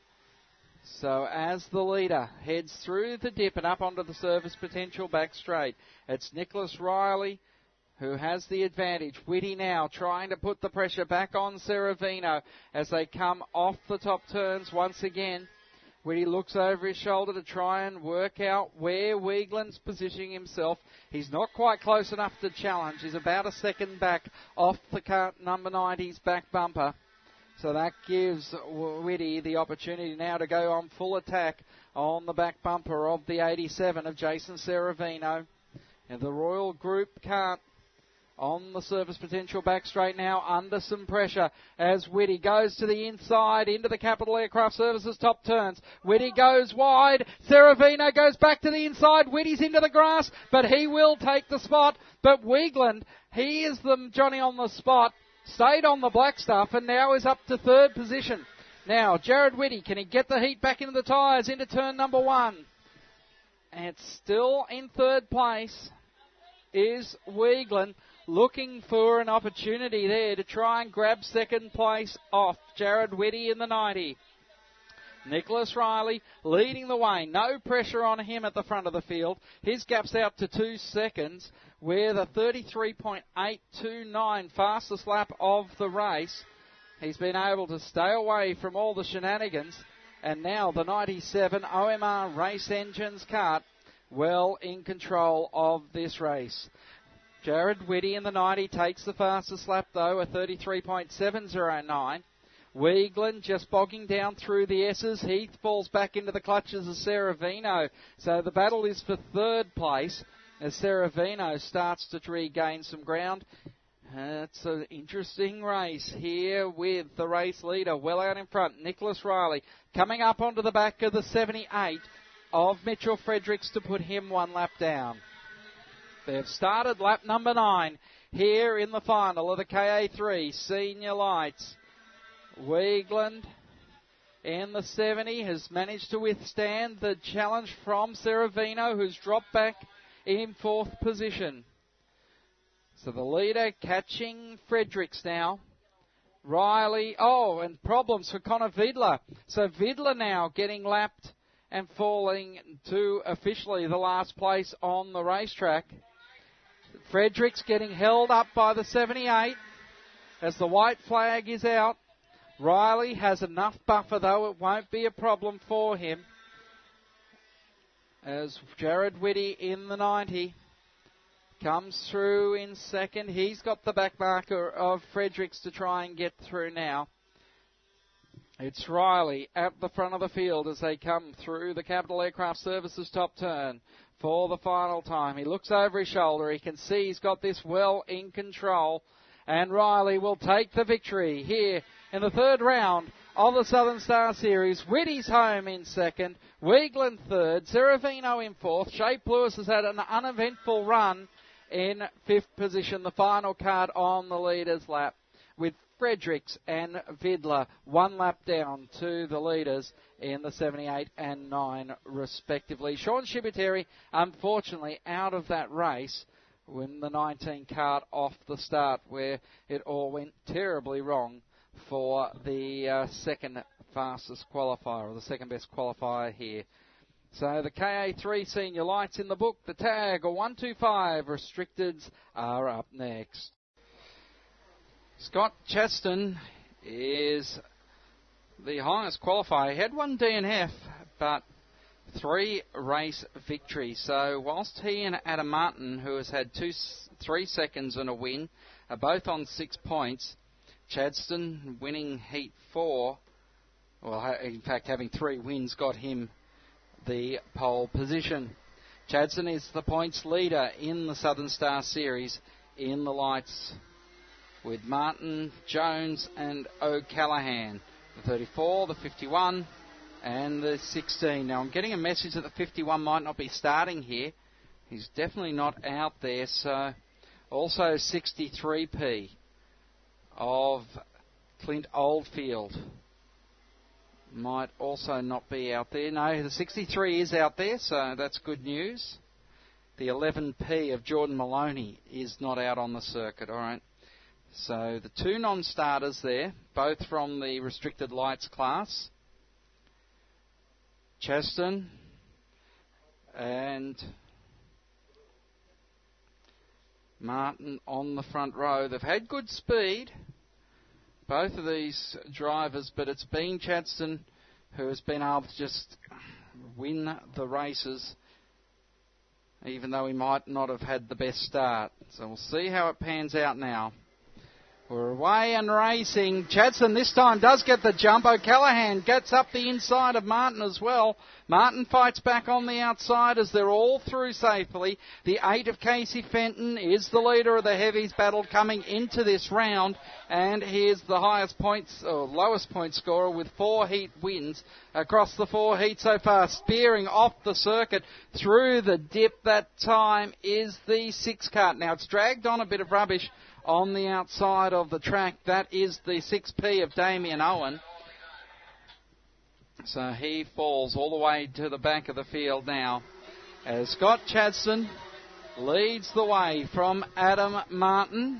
So as the leader heads through the dip and up onto the service potential back straight, it's Nicholas Riley who has the advantage. Widdy now trying to put the pressure back on Seravino as they come off the top turns once again. Widdy looks over his shoulder to try and work out where Wiegland's positioning himself. He's not quite close enough to challenge. He's about a second back off the car, number ninety's back bumper. So that gives Widdy the opportunity now to go on full attack on the back bumper of the eighty-seven of Jason Seravino. And the Royal Group kart on the service potential back straight now, under some pressure as Widdy goes to the inside into the Capital Aircraft Services top turns. Widdy goes wide. Seravino goes back to the inside. Widdy's into the grass, but he will take the spot. But Wiegland, he is the Johnny on the spot, stayed on the black stuff and now is up to third position. Now, Jared Widdy, can he get the heat back into the tyres into turn number one? And still in third place is Wiegland, looking for an opportunity there to try and grab second place off Jared Widdy in the ninety. Nicholas Riley leading the way. No pressure on him at the front of the field. His gap's out to two seconds with a thirty-three point eight two nine fastest lap of the race. He's been able to stay away from all the shenanigans. And now the ninety-seven O M R Race Engines kart well in control of this race. Jared Widdy in the ninety takes the fastest lap though, a thirty-three point seven oh nine. Wiegland just bogging down through the S's. Heath falls back into the clutches of Seravino. So the battle is for third place as Seravino starts to regain some ground. Uh, it's an interesting race here with the race leader well out in front, Nicholas Riley, coming up onto the back of the seventy-eight of Mitchell Fredericks to put him one lap down. They've started lap number nine here in the final of the K A three Senior Lights. Wiegland in the seventy has managed to withstand the challenge from Seravino, who's dropped back in fourth position. So the leader catching Fredericks now. Riley, oh, and problems for Connor Vidler. So Vidler now getting lapped and falling to officially the last place on the racetrack. Fredericks getting held up by the seventy-eight as the white flag is out. Riley has enough buffer though, it won't be a problem for him. As Jared Widdy in the ninety comes through in second. He's got the back marker of Fredericks to try and get through now. It's Riley at the front of the field as they come through the Capital Aircraft Services top turn for the final time. He looks over his shoulder. He can see he's got this well in control. And Riley will take the victory here in the third round of the Southern Star Series. Whitty's home in second. Weigland third. Zeravino in fourth. Shape Lewis has had an uneventful run in fifth position. The final card on the leader's lap with Fredericks and Vidler one lap down to the leaders in the seventy-eight and nine respectively. Sean Shibuteri, unfortunately, out of that race when the nineteen card off the start, where it all went terribly wrong for the uh, second fastest qualifier, or the second best qualifier here. So the K A three senior lights in the book. The tag, or one two five restricteds, are up next. Scott Cheston is the highest qualifier. He had one D N F, but three race victories. So whilst he and Adam Martin, who has had two, three seconds and a win, are both on six points, Chadstone winning heat four, well, in fact, having three wins got him the pole position. Chadstone is the points leader in the Southern Star Series in the lights, with Martin, Jones and O'Callaghan. The thirty-four, the fifty-one and the sixteen. Now I'm getting a message that the fifty-one might not be starting here. He's definitely not out there. So also sixty-three P of Clint Oldfield might also not be out there. No, the sixty-three is out there, so that's good news. The eleven P of Jordan Maloney is not out on the circuit, all right. So the two non-starters there, both from the restricted lights class. Cheston and Martin on the front row. They've had good speed, both of these drivers, but it's been Chadstone who has been able to just win the races, even though he might not have had the best start. So we'll see how it pans out now. We're away and racing. Chadstone this time does get the jump. O'Callaghan gets up the inside of Martin as well. Martin fights back on the outside as they're all through safely. The eight of Casey Fenton is the leader of the heavies battle coming into this round. And here's the highest points, or lowest point scorer with four heat wins across the four heats so far. Spearing off the circuit through the dip that time is the six cart. Now it's dragged on a bit of rubbish on the outside of the track. That is the six P of Damien Owen. So he falls all the way to the back of the field now, as Scott Chadstone leads the way from Adam Martin.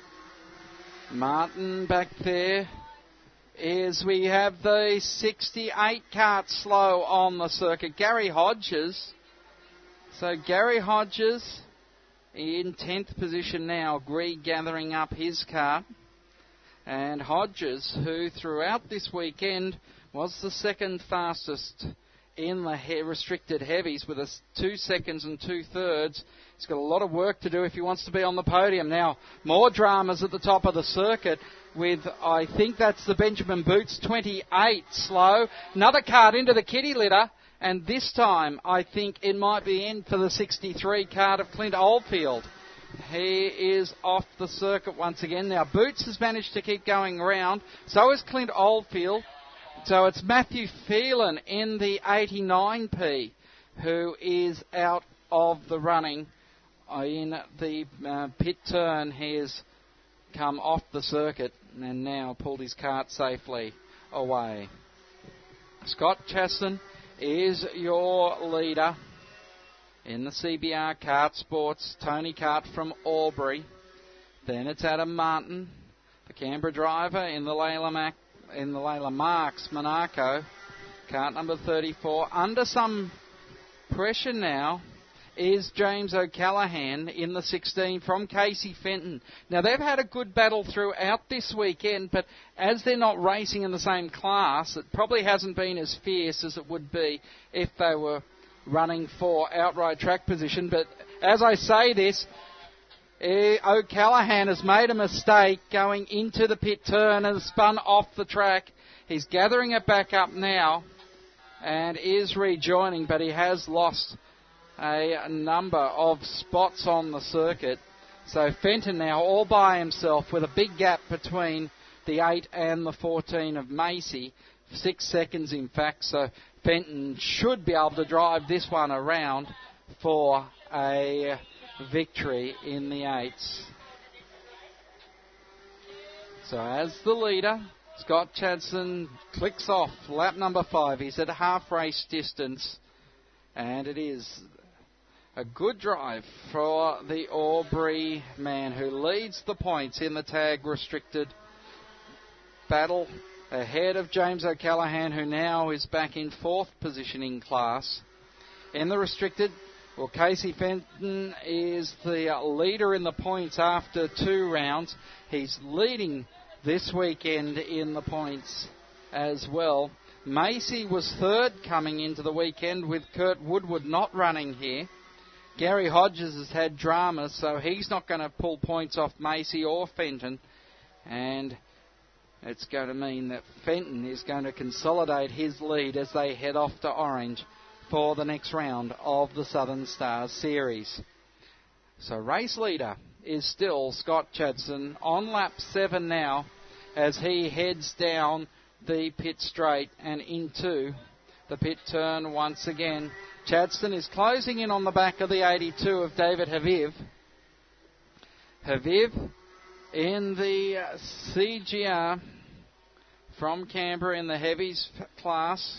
Martin back there is, we have the sixty-eight cart slow on the circuit. Gary Hodges. So Gary Hodges in tenth position now, regathering up his car. And Hodges, who throughout this weekend was the second fastest in the he- restricted heavies with a two seconds and two thirds. He's got a lot of work to do if he wants to be on the podium. Now, more dramas at the top of the circuit with, I think that's the Benjamin Boots twenty-eight slow. Another card into the kitty litter. And this time, I think it might be in for the sixty-three card of Clint Oldfield. He is off the circuit once again. Now, Boots has managed to keep going around. So is Clint Oldfield. So it's Matthew Phelan in the eighty-nine P who is out of the running in the uh, pit turn. He has come off the circuit and now pulled his cart safely away. Scott Chaston is your leader in the C B R Kart Sports. Tony Cart from Albury. Then it's Adam Martin, the Canberra driver, in the Layla, Mac, in the Layla Marks Monaco. Cart number thirty-four. Under some pressure now is James O'Callaghan in the sixteen from Casey Fenton. Now, they've had a good battle throughout this weekend, but as they're not racing in the same class, it probably hasn't been as fierce as it would be if they were running for outright track position. But as I say this, O'Callaghan has made a mistake going into the pit turn and spun off the track. He's gathering it back up now and is rejoining, but he has lost a number of spots on the circuit. So Fenton now all by himself with a big gap between the eight and the fourteen of Macy. Six seconds, in fact, so Fenton should be able to drive this one around for a victory in the eights. So as the leader, Scott Chadson clicks off lap number five. He's at half race distance, and it is a good drive for the Albury man who leads the points in the tag restricted battle, ahead of James O'Callaghan, who now is back in fourth position in class. In the restricted, well, Casey Fenton is the leader in the points after two rounds. He's leading this weekend in the points as well. Macy was third coming into the weekend with Kurt Woodward not running here. Gary Hodges has had drama, so he's not going to pull points off Macy or Fenton. And it's going to mean that Fenton is going to consolidate his lead as they head off to Orange for the next round of the Southern Stars Series. So race leader is still Scott Chadson on lap seven now as he heads down the pit straight and into the pit turn once again. Chadson is closing in on the back of the eighty-two of David Haviv. Haviv in the C G R from Canberra in the heavies class.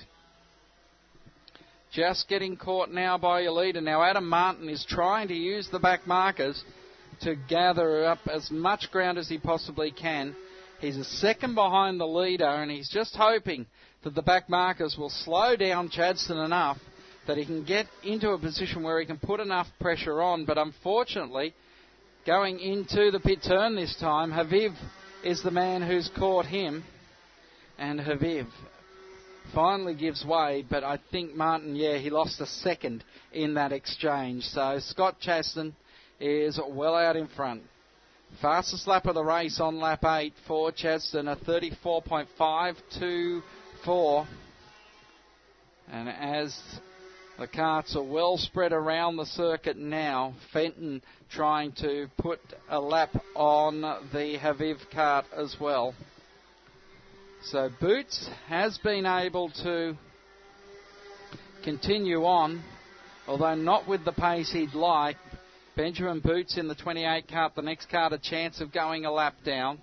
Just getting caught now by your leader. Now Adam Martin is trying to use the back markers to gather up as much ground as he possibly can. He's a second behind the leader, and he's just hoping that the back markers will slow down Chadson enough that he can get into a position where he can put enough pressure on. But unfortunately, going into the pit turn this time, Haviv is the man who's caught him. And Haviv finally gives way, but I think Martin, yeah, he lost a second in that exchange. So Scott Chadson is well out in front. Fastest lap of the race on lap eight for Chadson, a thirty-four point five two four. And as the carts are well spread around the circuit now, Fenton trying to put a lap on the Haviv cart as well. So Boots has been able to continue on, although not with the pace he'd like. Benjamin Boots in the twenty-eight cart, the next cart a chance of going a lap down.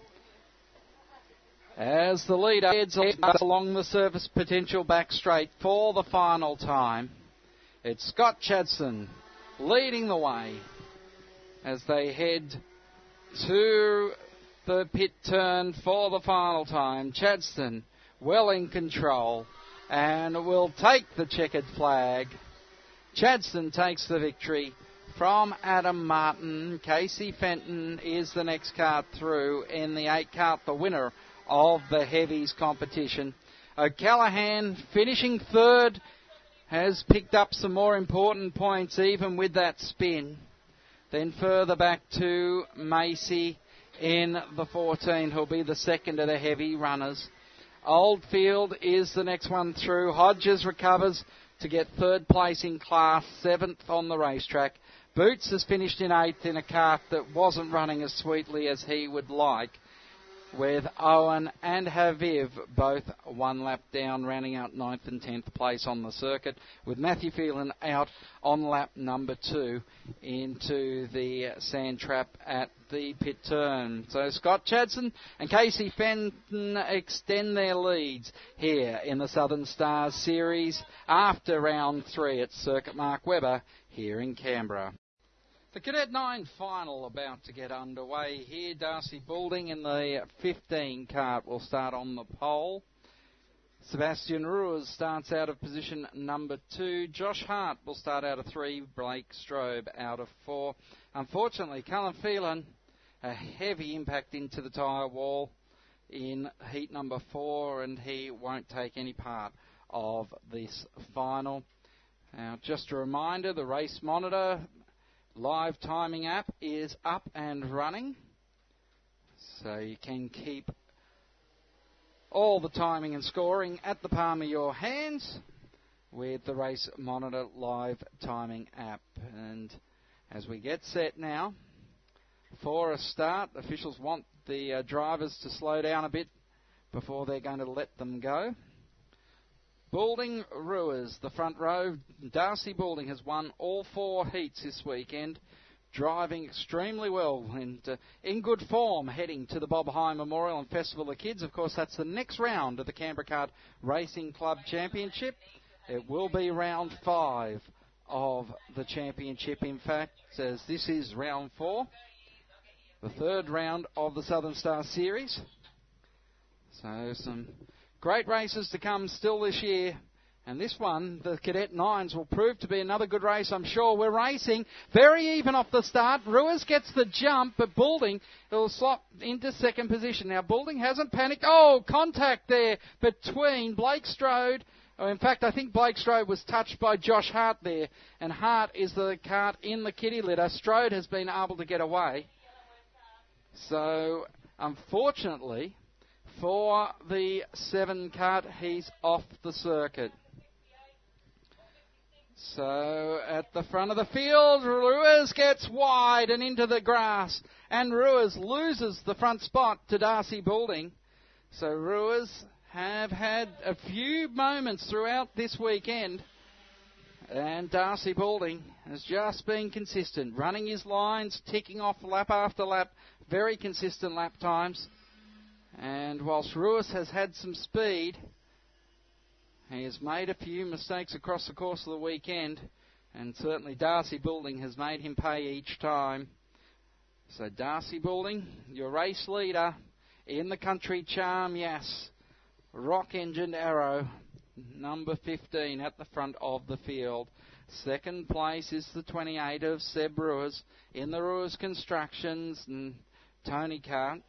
As the leader heads along the surface potential back straight for the final time, it's Scott Chadson leading the way as they head to the pit turn for the final time. Chadson well in control and will take the checkered flag. Chadson takes the victory from Adam Martin. Casey Fenton is the next cart through in the eight cart, the winner of the heavies competition. O'Callaghan finishing third has picked up some more important points even with that spin. Then further back to Macy in the fourteen, who'll be the second of the heavy runners. Oldfield is the next one through. Hodges recovers to get third place in class, seventh on the racetrack. Boots has finished in eighth in a cart that wasn't running as sweetly as he would like, with Owen and Haviv both one lap down, rounding out ninth and tenth place on the circuit, with Matthew Phelan out on lap number two into the sand trap at the pit turn. So Scott Chadson and Casey Fenton extend their leads here in the Southern Stars Series after round three at Circuit Mark Webber here in Canberra. The Cadet nine final about to get underway here. Darcy Boulding in the fifteen cart will start on the pole. Sebastian Ruiz starts out of position number two. Josh Hart will start out of three. Blake Strobe out of four. Unfortunately, Cullen Phelan, a heavy impact into the tyre wall in heat number four, and he won't take any part of this final. Now, just a reminder, the Race Monitor live timing app is up and running, so you can keep All the timing and scoring at the palm of your hands with the Race Monitor live timing app. And as we get set now for a start, officials want the uh, drivers to slow down a bit before they're going to let them go. Boulding Ruers, the front row. Darcy Boulding has won all four heats this weekend, driving extremely well and uh, in good form heading to the Bob High Memorial and Festival of Kids. Of course, that's the next round of the Canberra Kart Racing Club Championship. It will be round five of the championship, in fact, as this is round four, the third round of the Southern Star Series. So some great races to come still this year. And this one, the Cadet Nines, will prove to be another good race, I'm sure. We're racing very even off the start. Ruers gets the jump, but Boulding will slot into second position. Now, Boulding hasn't panicked. Oh, contact there between Blake Strode. Oh, in fact, I think Blake Strode was touched by Josh Hart there. And Hart is the cart in the kitty litter. Strode has been able to get away. So, unfortunately, for the seven cart, he's off the circuit. So, at the front of the field, Ruers gets wide and into the grass. And Ruers loses the front spot to Darcy Boulding. So, Ruers have had a few moments throughout this weekend. And Darcy Boulding has just been consistent, running his lines, ticking off lap after lap, very consistent lap times. And whilst Ruers has had some speed, he has made a few mistakes across the course of the weekend, and certainly Darcy Boulding has made him pay each time. So Darcy Boulding, your race leader in the Country Charm, yes. Rock Engine Arrow, number fifteen at the front of the field. Second place is the twenty-eight of Seb Ruers in the Ruers Constructions and Tony Cart.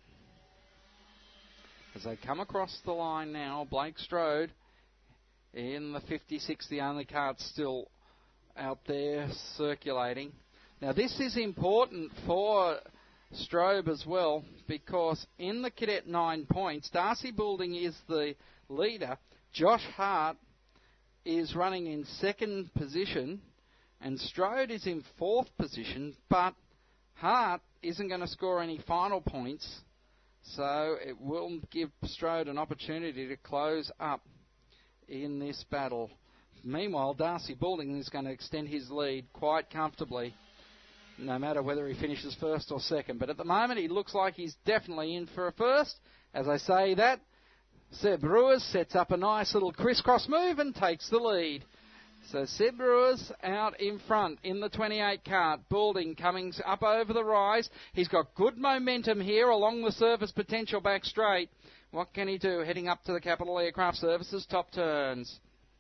As they come across the line now, Blake Strode in the fifty-six, the only cart still out there circulating. Now this is important for Strobe as well, because in the Cadet nine points, Darcy Boulding is the leader. Josh Hart is running in second position, and Strode is in fourth position, but Hart isn't going to score any final points. So it will give Strode an opportunity to close up in this battle. Meanwhile, Darcy Boulding is going to extend his lead quite comfortably, no matter whether he finishes first or second. But at the moment, he looks like he's definitely in for a first. As I say that, Seb Ruers sets up a nice little crisscross move and takes the lead. So Seb Ruers out in front in the twenty-eight cart. Boulding coming up over the rise. He's got good momentum here along the surface potential back straight. What can he do heading up to the Capital Aircraft Services top turns?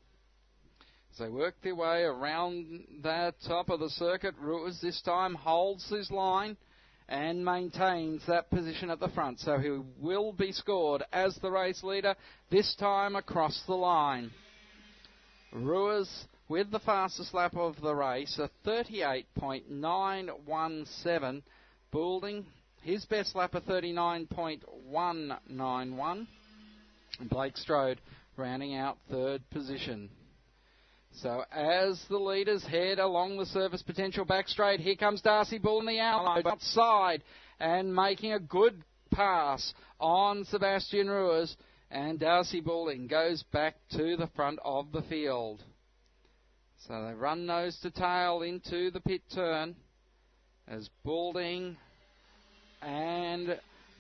As they work their way around the top of the circuit, Ruers this time holds his line and maintains that position at the front. So he will be scored as the race leader, this time across the line. Ruers with the fastest lap of the race, a thirty-eight point nine one seven. Boulding, his best lap, a thirty-nine point one nine one. And Blake Strode rounding out third position. So as the leaders head along the surface potential back straight, here comes Darcy Boulding outside and making a good pass on Sebastian Ruers. And Darcy Boulding goes back to the front of the field. So they run nose to tail into the pit turn as Boulding and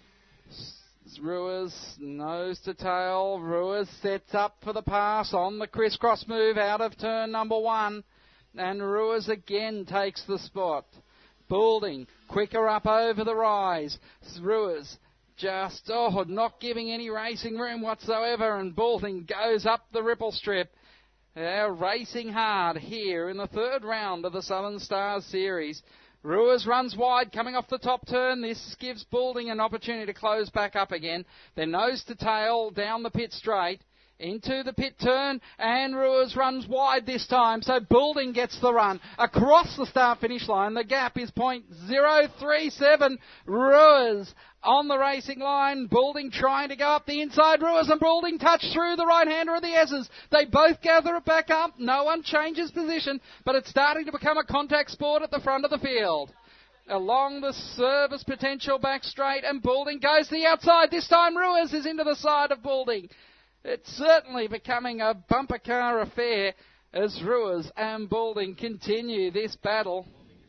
Ruers nose to tail. Ruers sets up for the pass on the crisscross move out of turn number one. And Ruers again takes the spot. Boulding quicker up over the rise. Ruers just, oh, not giving any racing room whatsoever, and Boulding goes up the ripple strip. They're racing hard here in the third round of the Southern Stars Series. Ruers runs wide, coming off the top turn. This gives Boulding an opportunity to close back up again. Then nose to tail down the pit straight into the pit turn, and Ruiz runs wide this time, so Boulding gets the run across the start-finish line. The gap is point zero three seven. Ruiz on the racing line. Boulding trying to go up the inside. Ruiz and Boulding touch through the right-hander of the S's. They both gather it back up. No one changes position, but it's starting to become a contact sport at the front of the field. Along the service potential back straight, and Boulding goes to the outside. This time Ruiz is into the side of Boulding. It's certainly becoming a bumper car affair as Ruiz and Boulding continue this battle.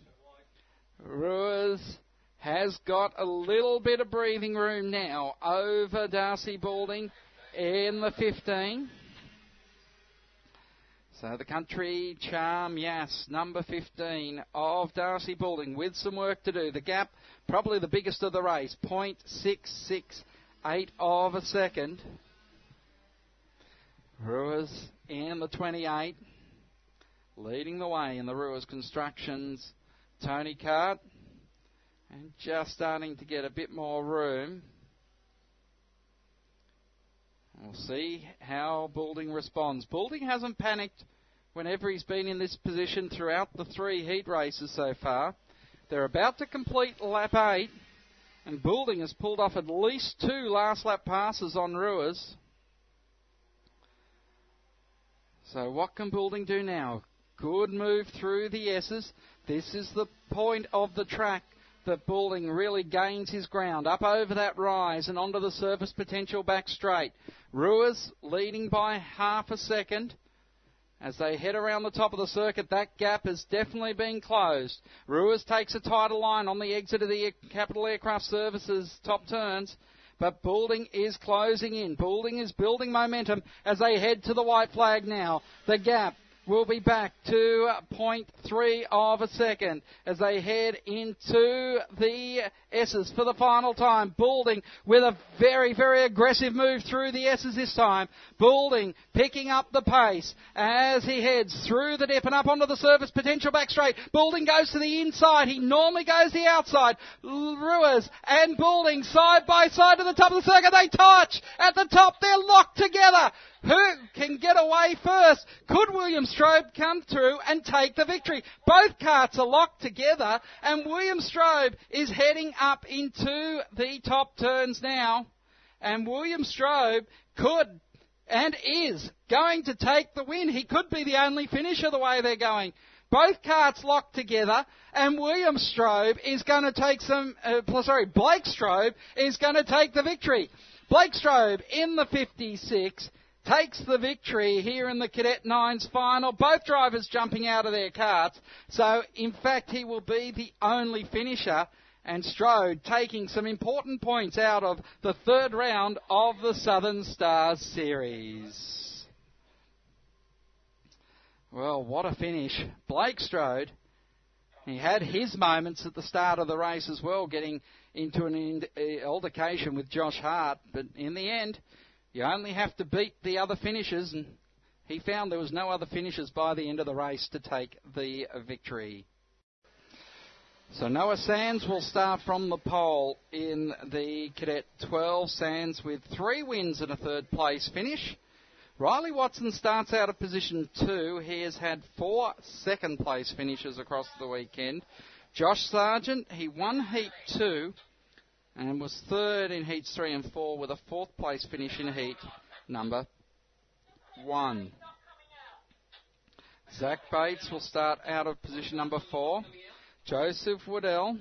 Ruiz has got a little bit of breathing room now over Darcy Boulding in the fifteen. So the Country Charm Yass, number fifteen of Darcy Boulding, with some work to do. The gap, probably the biggest of the race, point six six eight of a second. Ruiz in the twenty-eight, leading the way in the Ruiz Constructions Tony Kart, and just starting to get a bit more room. We'll see how Boulding responds. Boulding hasn't panicked whenever he's been in this position throughout the three heat races so far. They're about to complete lap eight, and Boulding has pulled off at least two last lap passes on Ruiz. So what can Boulding do now? Good move through the S's. This is the point of the track that Boulding really gains his ground, up over that rise and onto the surface potential back straight. Ruiz leading by half a second. As they head around the top of the circuit, that gap has definitely been closed. Ruiz takes a tighter line on the exit of the Capital Aircraft Services top turns, but Boulding is closing in. Boulding is building momentum as they head to the white flag now. The gap will be back to point three of a second as they head into the S's for the final time. Boulding with a very, very aggressive move through the S's this time. Boulding picking up the pace as he heads through the dip and up onto the surface potential back straight. Boulding goes to the inside. He normally goes the outside. Ruiz and Boulding side by side to the top of the circuit. They touch at the top. They're locked together. Who can get away first? Could William Strobe come through and take the victory? Both karts are locked together, and William Strobe is heading up into the top turns now. And William Strobe could and is going to take the win. He could be the only finisher the way they're going. Both karts locked together, and William Strobe is going to take some, uh, sorry, Blake Strobe is going to take the victory. Blake Strobe in the fifty-six takes the victory here in the Cadet Nines final. Both drivers jumping out of their karts. So, in fact, he will be the only finisher. And Strode taking some important points out of the third round of the Southern Stars Series. Well, what a finish. Blake Strode, he had his moments at the start of the race as well, getting into an altercation with Josh Hart. But in the end, you only have to beat the other finishers, and he found there was no other finishers by the end of the race to take the victory. So Noah Sands will start from the pole in the Cadet twelve. Sands with three wins and a third place finish. Riley Watson starts out of position two. He has had four second place finishes across the weekend. Josh Sargent, he won heat two and was third in heats three and four with a fourth place finish in heat number one. Zach Bates will start out of position number four. Joseph Waddell,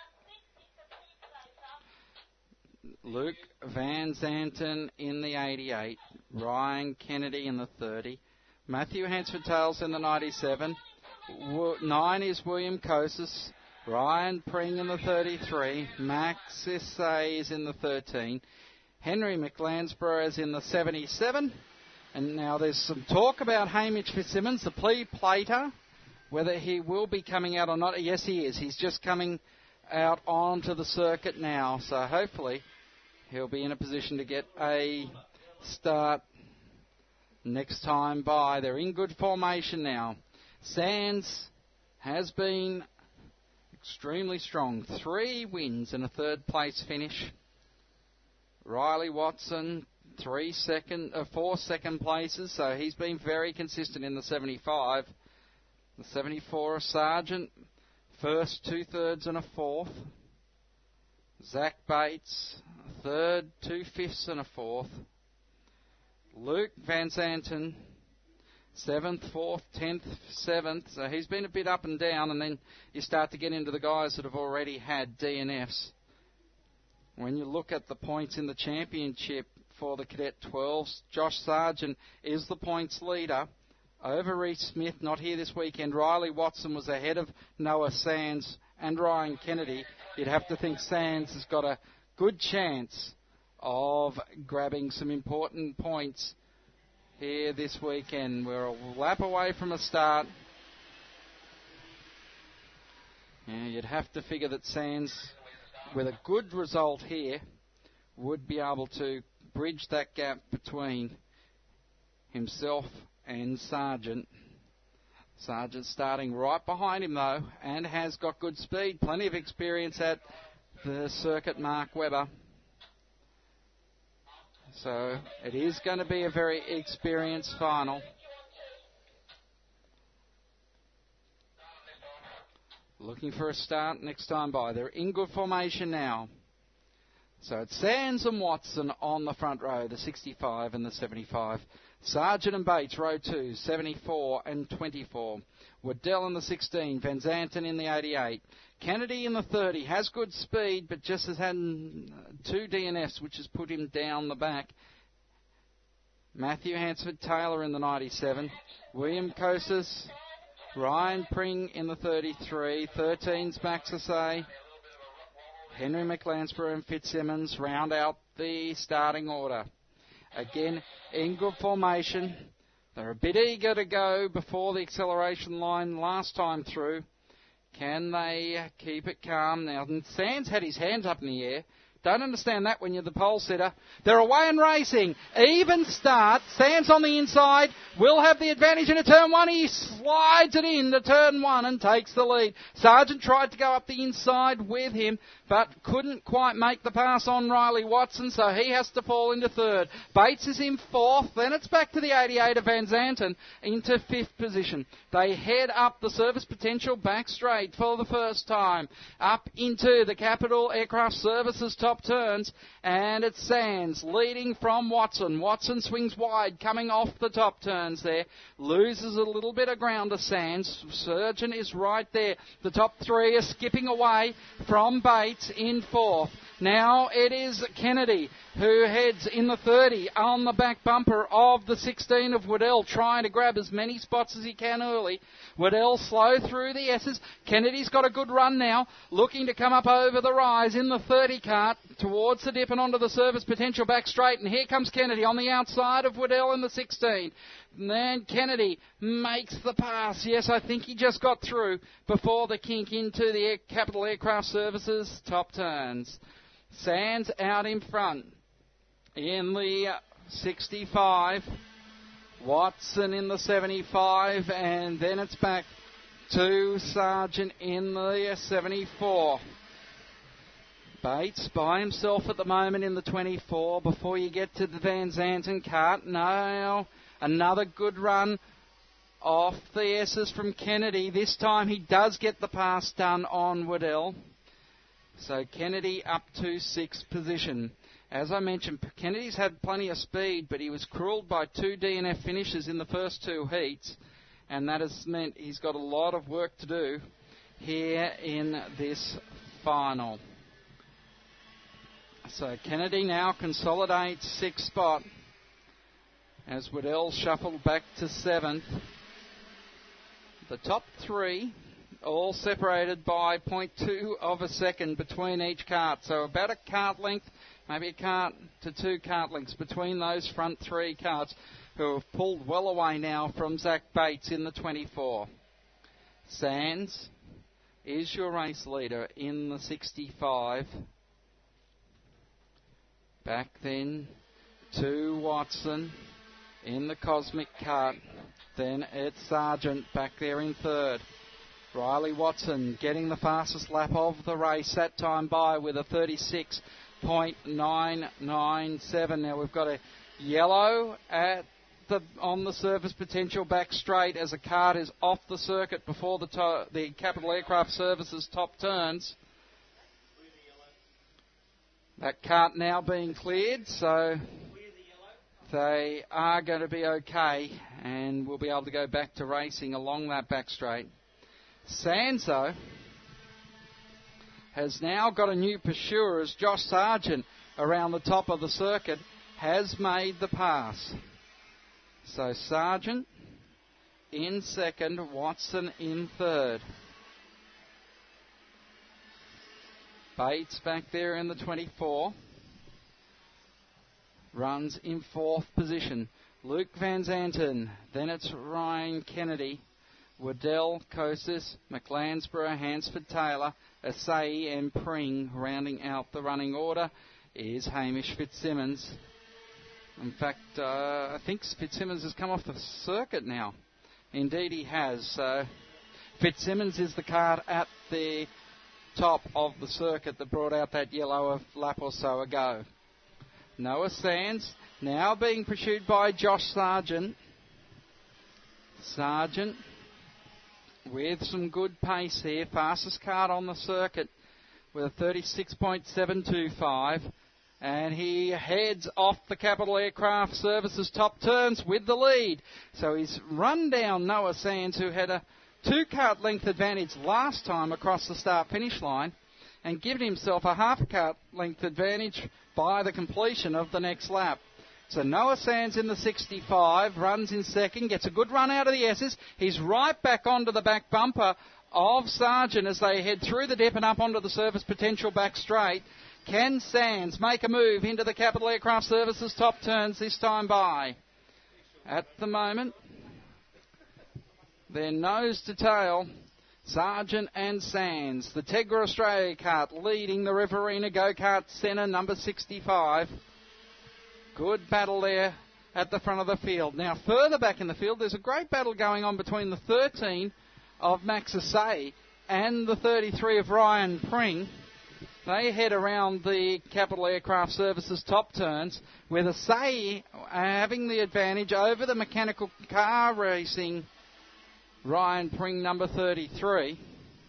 Luke Van Zanten in the eighty-eight, Ryan Kennedy in the thirty, Matthew Hansford-Tales in the ninety-seven, nine is William Kosis, Ryan Pring in the thirty-three, Max Issay is in the thirteen, Henry McLansborough is in the seventy-seven, and now there's some talk about Hamish Fitzsimmons, the plea plater, whether he will be coming out or not. Yes, he is. He's just coming out onto the circuit now. So hopefully he'll be in a position to get a start next time by. They're in good formation now. Sands has been extremely strong. Three wins and a third place finish. Riley Watson three second, uh, four second places, so he's been very consistent in the seventy-five. The seventy-four, a Sargent, first, two-thirds and a fourth. Zach Bates, third, two-fifths and a fourth. Luke Van Zanten, seventh, fourth, tenth, seventh. So he's been a bit up and down, and then you start to get into the guys that have already had D N Fs. When you look at the points in the championship for the Cadet twelves, Josh Sargent is the points leader over Reece Smith, not here this weekend. Riley Watson was ahead of Noah Sands and Ryan Kennedy. You'd have to think Sands has got a good chance of grabbing some important points here this weekend. We're a lap away from a start. Yeah, you'd have to figure that Sands, with a good result here, would be able to bridge that gap between himself and Sargent. Sargent starting right behind him though, and has got good speed, plenty of experience at the circuit, Mark Webber. So it is going to be a very experienced final. Looking for a start next time by. They're in good formation now. So it's Sands and Watson on the front row, the sixty-five and the seventy-five. Sargent and Bates, row two, seventy-four and twenty-four. Waddell in the sixteen, Van Zanten in the eighty-eight. Kennedy in the thirty, has good speed, but just has had two D N Fs, which has put him down the back. Matthew Hansford-Taylor in the ninety-seven. William Kosas, Ryan Pring in the thirty-three. thirteens Max Asay. Henry McLansborough and Fitzsimmons round out the starting order. Again, in good formation. They're a bit eager to go before the acceleration line last time through. Can they keep it calm now? And Sands had his hands up in the air. Don't understand that when you're the pole sitter. They're away and racing. Even start. Sands on the inside. Will have the advantage into turn one. He slides it in to turn one and takes the lead. Sargent tried to go up the inside with him, but couldn't quite make the pass on Riley Watson, so he has to fall into third. Bates is in fourth. Then it's back to the eighty-eight of Van Zanten into fifth position. They head up the service potential back straight for the first time. Up into the Capital Aircraft Services top turns, and it's Sands leading from Watson. Watson swings wide, coming off the top turns there. Loses a little bit of ground to Sands. Sargent is right there. The top three are skipping away from Bates in fourth. Now it is Kennedy who heads in the thirty on the back bumper of the sixteen of Waddell, trying to grab as many spots as he can early. Waddell slow through the S's. Kennedy's got a good run now, looking to come up over the rise in the thirty cart towards the dip and onto the service potential back straight. And here comes Kennedy on the outside of Waddell in the sixteen. And then Kennedy makes the pass. Yes, I think he just got through before the kink into the Air Capital Aircraft Services top turns. Sands out in front in the sixty-five. Watson in the seventy-five, and then it's back to Sargent in the seventy-four. Bates by himself at the moment in the twenty-four before you get to the Van Zanten cart. Now another good run off the S's from Kennedy. This time he does get the pass done on Waddell. So Kennedy up to sixth position. As I mentioned, Kennedy's had plenty of speed, but he was crippled by two D N F finishes in the first two heats, and that has meant he's got a lot of work to do here in this final. So Kennedy now consolidates sixth spot as Waddell shuffled back to seventh. The top three all separated by zero point two of a second between each cart. So about a cart length, maybe a cart to two cart lengths between those front three carts, who have pulled well away now from Zach Bates in the twenty-four. Sands is your race leader in the sixty-five. Back then to Watson in the Cosmic cart. Then it's Sargent back there in third. Riley Watson getting the fastest lap of the race, that time by with a thirty-six point nine nine seven. Now we've got to Yellow at the on the surface potential back straight as a cart is off the circuit before the to- the Capital Aircraft Services top turns. That cart now being cleared, so they are going to be okay and we'll be able to go back to racing along that back straight. Sanso has now got a new pursuer as Josh Sargent around the top of the circuit has made the pass. So Sargent in second, Watson in third. Bates back there in the twenty-four. Runs in fourth position. Luke Van Zanten. Then it's Ryan Kennedy. Waddell, Kosis, McLansborough, Hansford Taylor, Asai and Pring. Rounding out the running order is Hamish Fitzsimmons. In fact, uh, I think Fitzsimmons has come off the circuit now. Indeed he has. So Fitzsimmons is the card at the top of the circuit that brought out that yellow a lap or so ago. Noah Sands now being pursued by Josh Sargent. Sargent with some good pace here. Fastest card on the circuit with a thirty-six point seven two five. And he heads off the Capital Aircraft Services top turns with the lead. So he's run down Noah Sands, who had a two-cart length advantage last time across the start-finish line, and given himself a half-cart length advantage by the completion of the next lap. So Noah Sands in the sixty-five, runs in second, gets a good run out of the S's. He's right back onto the back bumper of Sargent as they head through the dip and up onto the surface potential back straight. Can Sands make a move into the Capital Aircraft Services top turns this time by? At the moment, they're nose to tail, Sargent and Sands. The Tegra Australia kart leading the Riverina Go-Kart Centre, number sixty-five. Good battle there at the front of the field. Now, further back in the field, there's a great battle going on between the thirteen of Max Asai and the thirty-three of Ryan Pring. They head around the Capital Aircraft Services top turns, with Asai having the advantage over the mechanical car racing Ryan Pring, number thirty-three.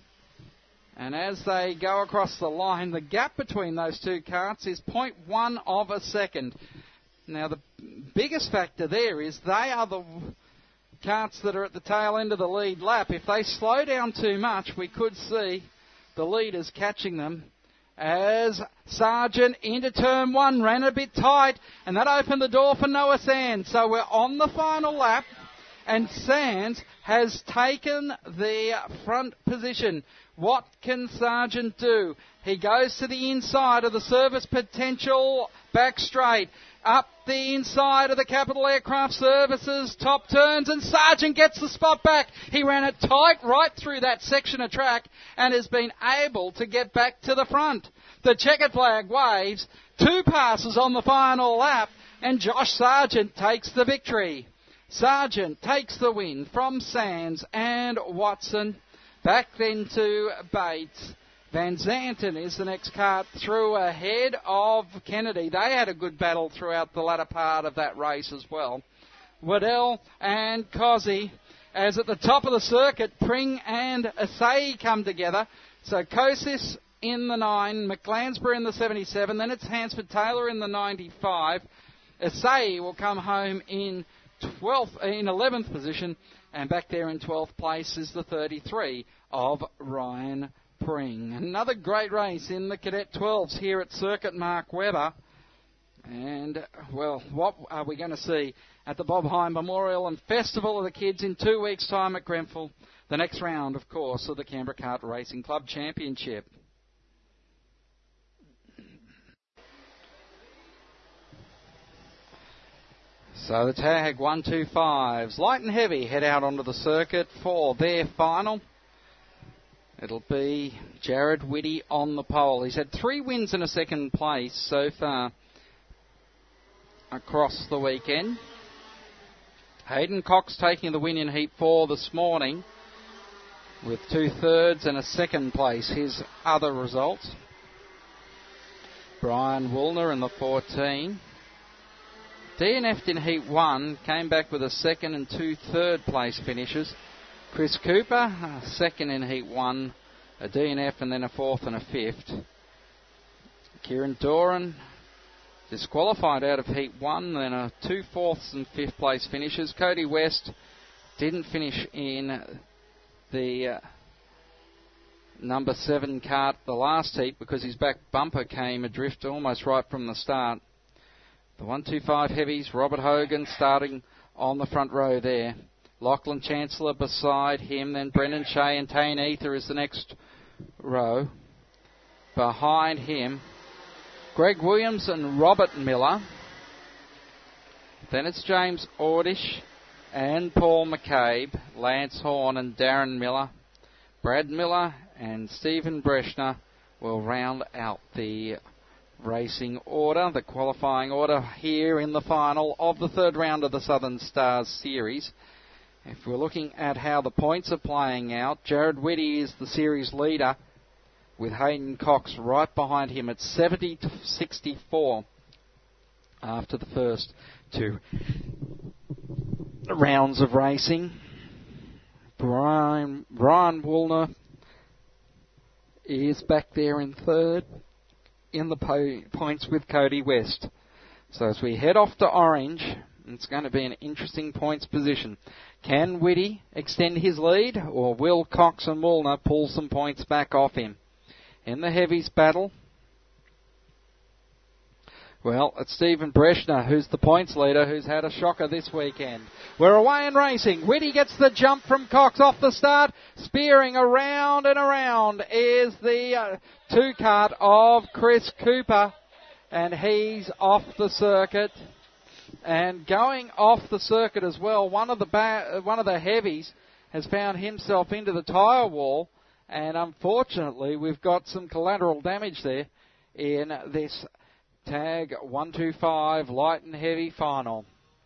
And as they go across the line, the gap between those two karts is zero point one of a second. Now, the biggest factor there is they are the karts that are at the tail end of the lead lap. If they slow down too much, we could see the leaders catching them. As Sargent into turn one, ran a bit tight, and that opened the door for Noah Sands. So we're on the final lap, and Sands has taken the front position. What can Sargent do? He goes to the inside of the service potential back straight, up the inside of the Capital Aircraft Services top turns, and Sargent gets the spot back. He ran it tight right through that section of track and has been able to get back to the front. The checkered flag waves, two passes on the final lap, and Josh Sargent takes the victory. Sargent takes the win from Sands and Watson. Back then to Bates. Van Zanten is the next kart through ahead of Kennedy. They had a good battle throughout the latter part of that race as well. Waddell and Cozzy, as at the top of the circuit, Pring and Asai come together. So Kosis in the nine, McLansborough in the seventy-seven, then it's Hansford Taylor in the ninety-five. Asai will come home in twelfth, in eleventh position, and back there in twelfth place is the thirty-three of Ryan Pring. Another great race in the Cadet twelves here at Circuit Mark Webber. And, well, what are we going to see at the Bob Hine Memorial and Festival of the Kids in two weeks' time at Grenfell? The next round, of course, of the Canberra Kart Racing Club Championship. So the tag one two fives, light and heavy, head out onto the circuit for their final. It'll be Jared Whitty on the pole. He's had three wins and a second place so far across the weekend. Hayden Cox taking the win in Heat four this morning with two thirds and a second place, his other results. Brian Woolner in the fourteen. D N F'd in Heat one, came back with a second and two third place finishes. Chris Cooper, uh, second in Heat one, a D N F and then a fourth and a fifth. Kieran Doran disqualified out of Heat one, then a two fourths and fifth place finishes. Cody West didn't finish in the uh, number seven cart the last heat because his back bumper came adrift almost right from the start. The one two five heavies, Robert Hogan starting on the front row there. Lachlan Chancellor beside him, then Brendan Shea and Tane Ether is the next row. Behind him, Greg Williams and Robert Miller. Then it's James Ordish and Paul McCabe, Lance Horn and Darren Miller. Brad Miller and Stephen Breshner will round out the racing order, the qualifying order here in the final of the third round of the Southern Stars Series. If we're looking at how the points are playing out, Jared Whitty is the series leader with Hayden Cox right behind him at seventy to sixty-four after the first two rounds of racing. Brian, Brian Woolner is back there in third in the po- points with Cody West. So as we head off to Orange, it's going to be an interesting points position. Can Whitty extend his lead, or will Cox and Woolner pull some points back off him? In the heavies battle, well, it's Stephen Breshner, who's the points leader, who's had a shocker this weekend. We're away and racing. Whitty gets the jump from Cox off the start. Spearing around and around is the uh, two-cart of Chris Cooper, and he's off the circuit. And going off the circuit as well, one of the ba- one of the heavies has found himself into the tyre wall, and unfortunately we've got some collateral damage there in this Tag one two five light and heavy final.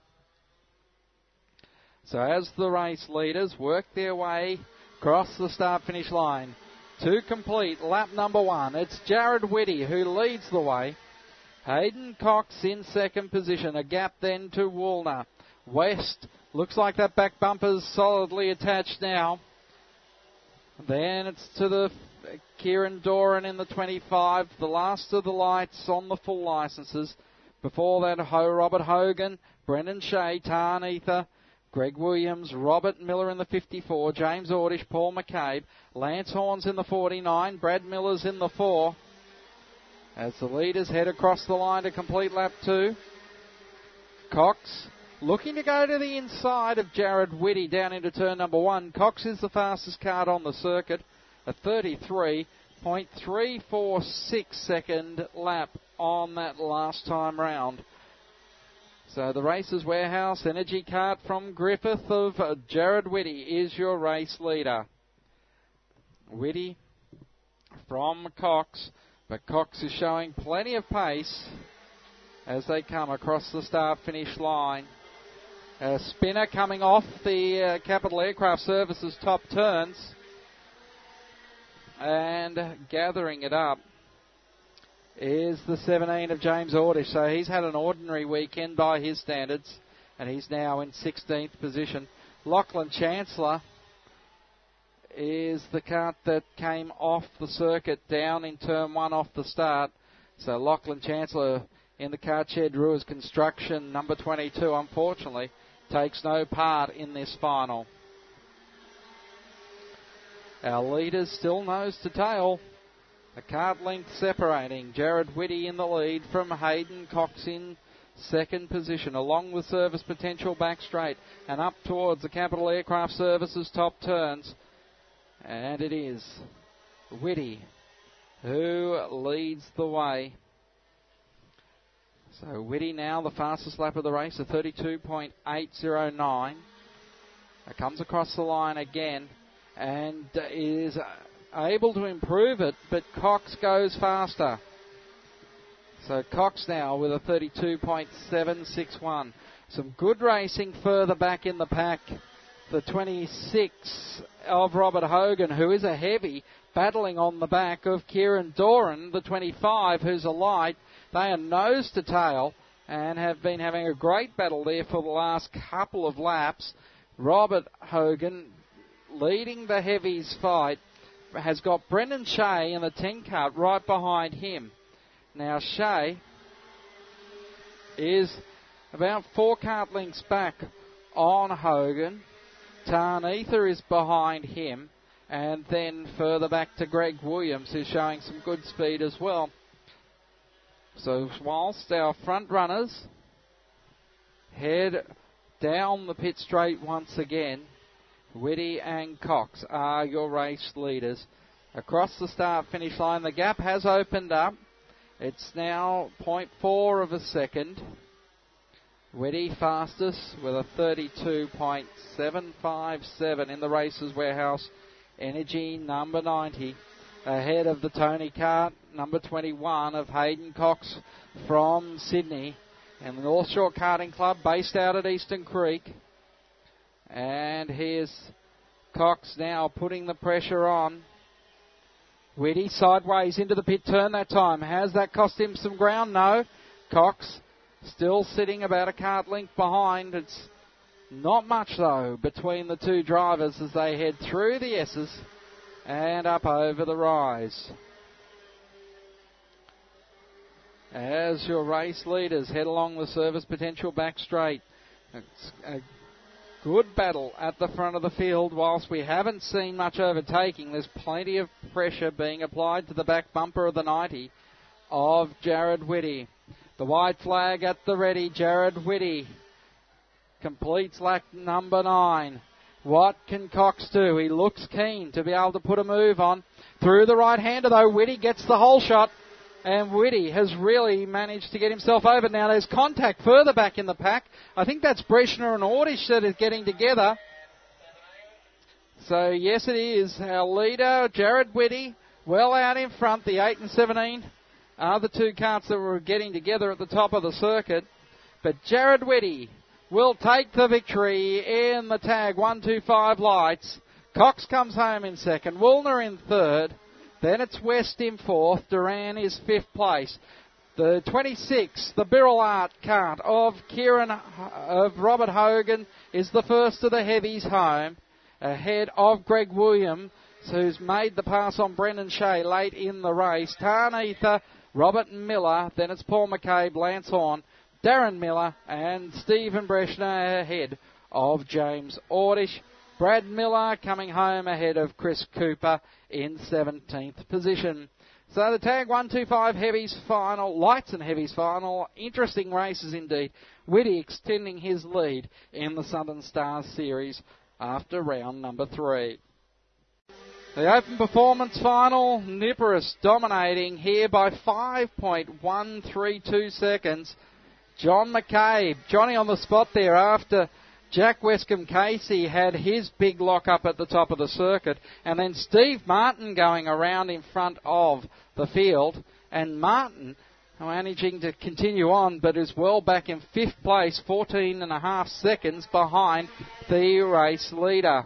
So as the race leaders work their way across the start-finish line to complete lap number one, it's Jared Whitty who leads the way. Hayden Cox in second position, a gap then to Woolner. West looks like that back bumper's solidly attached now. Then it's to the Kieran Doran in the twenty-five, the last of the lights on the full licenses. Before that, Ho Robert Hogan, Brendan Shea, Tarn Ether, Greg Williams, Robert Miller in the fifty-four, James Ordish, Paul McCabe, Lance Horns in the forty-nine, Brad Miller's in the four. As the leaders head across the line to complete lap two, Cox looking to go to the inside of Jared Whitty down into turn number one. Cox is the fastest card on the circuit, a thirty-three point three four six second lap on that last time round. So the Racers Warehouse Energy Cart from Griffith of uh, Jared Whitty is your race leader. Whitty from Cox, but Cox is showing plenty of pace as they come across the start-finish line. A spinner coming off the uh, Capital Aircraft Services top turns and gathering it up is the seventeen of James Ordish. So he's had an ordinary weekend by his standards, and he's now in sixteenth position. Lachlan Chancellor is the cart that came off the circuit down in turn one off the start. So Lachlan Chancellor in the Cart Shed Brewers Construction, number twenty-two, unfortunately, takes no part in this final. Our leaders still nose to tail. A cart length separating. Jared Whitty in the lead from Hayden Cox in second position, along with Service Potential back straight and up towards the Capital Aircraft Services top turns. And it is Whitty who leads the way. So Whitty now the fastest lap of the race, a thirty-two point eight oh nine. It comes across the line again and is able to improve it, but Cox goes faster. So Cox now with a thirty-two point seven six one. Some good racing further back in the pack. The twenty-six of Robert Hogan, who is a heavy, battling on the back of Kieran Doran, the twenty-five, who's a light. They are nose to tail and have been having a great battle there for the last couple of laps. Robert Hogan leading the heavies fight, has got Brendan Shea in the ten cart right behind him. Now Shea is about four cart lengths back on Hogan. Tarnitha is behind him, and then further back to Greg Williams, who's showing some good speed as well. So whilst our front runners head down the pit straight once again, Whitty and Cox are your race leaders. Across the start-finish line, the gap has opened up. It's now point four of a second. Whitty fastest with a thirty-two point seven five seven in the Racers Warehouse Energy number ninety. Ahead of the Tony Cart, number twenty-one of Hayden Cox from Sydney. And the North Shore Karting Club based out at Eastern Creek. And here's Cox now putting the pressure on. Whitty sideways into the pit turn that time. Has that cost him some ground? No. Cox still sitting about a cart length behind. It's not much, though, between the two drivers as they head through the S's and up over the rise. As your race leaders head along the Service Potential back straight. It's a good battle at the front of the field. Whilst we haven't seen much overtaking, there's plenty of pressure being applied to the back bumper of the ninety of Jared Whitty. The white flag at the ready. Jared Whitty completes lap number nine. What can Cox do? He looks keen to be able to put a move on. Through the right-hander, though, Whitty gets the whole shot. And Whitty has really managed to get himself over. Now there's contact further back in the pack. I think that's Breshner and Ordish that is getting together. So yes, it is. Our leader, Jared Whitty, well out in front. The eight and seventeen are the two carts that were getting together at the top of the circuit. But Jared Whitty will take the victory in the tag one two five lights. Cox comes home in second. Woolner in third. Then it's West in fourth. Duran is fifth place. The twenty-six, the Birrell Art cart of Kieran, of Robert Hogan, is the first of the heavies home, ahead of Greg Williams, who's made the pass on Brendan Shea late in the race. Tarnitha, Robert Miller, then it's Paul McCabe, Lance Horn, Darren Miller, and Stephen Breshner ahead of James Ordish. Brad Miller coming home ahead of Chris Cooper in seventeenth position. So the tag one two five heavies final, lights and heavies final, interesting races indeed. Whitty extending his lead in the Southern Stars Series after round number three. The Open Performance final, Nippers dominating here by five point one three two seconds. John McCabe, Johnny on the spot there after Jack Westcombe Casey had his big lock up at the top of the circuit, and then Steve Martin going around in front of the field, and Martin managing to continue on, but is well back in fifth place, fourteen and a half seconds behind the race leader.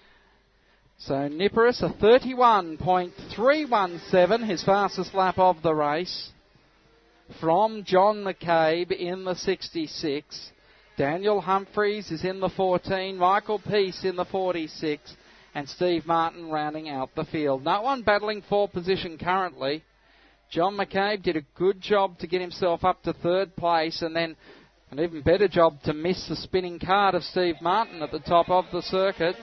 So Nippers, a thirty-one point three one seven, his fastest lap of the race, from John McCabe in the sixty-six. Daniel Humphreys is in the fourteen, Michael Peace in the forty-six, and Steve Martin rounding out the field. No one battling for position currently. John McCabe did a good job to get himself up to third place, and then an even better job to miss the spinning cart of Steve Martin at the top of the circuit.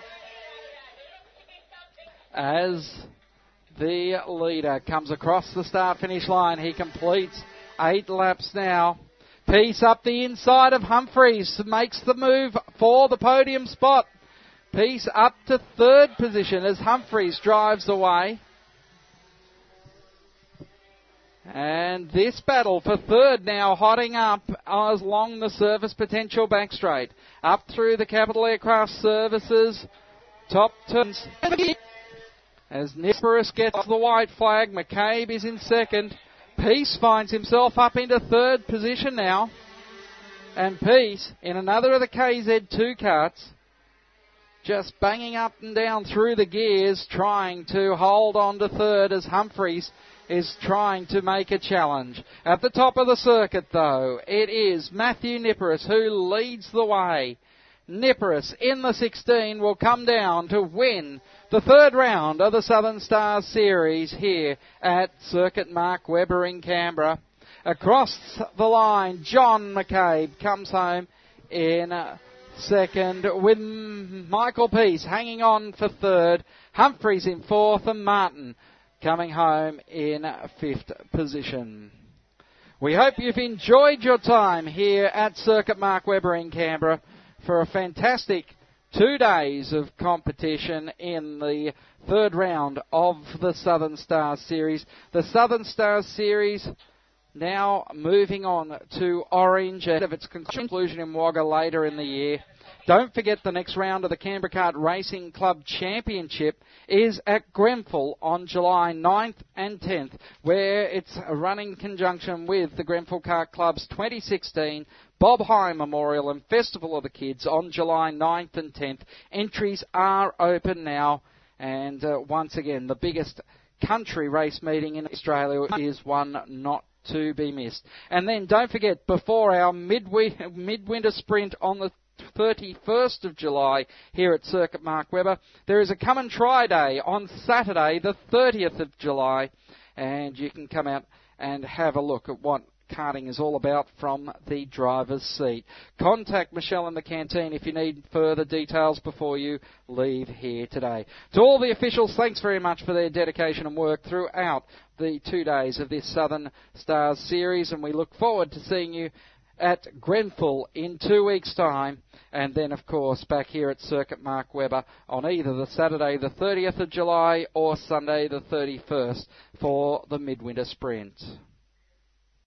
As the leader comes across the start-finish line, he completes eight laps now. Peace up the inside of Humphreys, makes the move for the podium spot. Peace up to third position as Humphreys drives away. And this battle for third now hotting up along the Service Potential back straight. Up through the Capital Aircraft Services top turns. As Nippers gets the white flag, McCabe is in second. Peace finds himself up into third position now. And Peace, in another of the K Z two carts, just banging up and down through the gears, trying to hold on to third as Humphreys is trying to make a challenge. At the top of the circuit, though, it is Matthew Niparis who leads the way. Niparis in the sixteen will come down to win the third round of the Southern Stars Series here at Circuit Mark Webber in Canberra. Across the line, John McCabe comes home in second, with Michael Peace hanging on for third, Humphreys in fourth, and Martin coming home in fifth position. We hope you've enjoyed your time here at Circuit Mark Webber in Canberra for a fantastic two days of competition in the third round of the Southern Stars Series. The Southern Stars Series now moving on to Orange ahead of its conclusion in Wagga later in the year. Don't forget the next round of the Canberra Kart Racing Club Championship is at Grenfell on July ninth and tenth, where it's a running conjunction with the Grenfell Kart Club's twenty sixteen Bob Hine Memorial and Festival of the Kids on July ninth and tenth. Entries are open now, and uh, once again, the biggest country race meeting in Australia is one not to be missed. And then don't forget, before our midwi- midwinter sprint on the thirty-first of July here at Circuit Mark Webber, there is a come and try day on Saturday the thirtieth of July, and you can come out and have a look at what karting is all about from the driver's seat. Contact Michelle in the canteen if you need further details before you leave here today. To all the officials, thanks very much for their dedication and work throughout the two days of this Southern Stars Series, and we look forward to seeing you at Grenfell in two weeks' time, and then, of course, back here at Circuit Mark Webber on either the Saturday the thirtieth of July or Sunday the thirty-first for the Midwinter Sprint.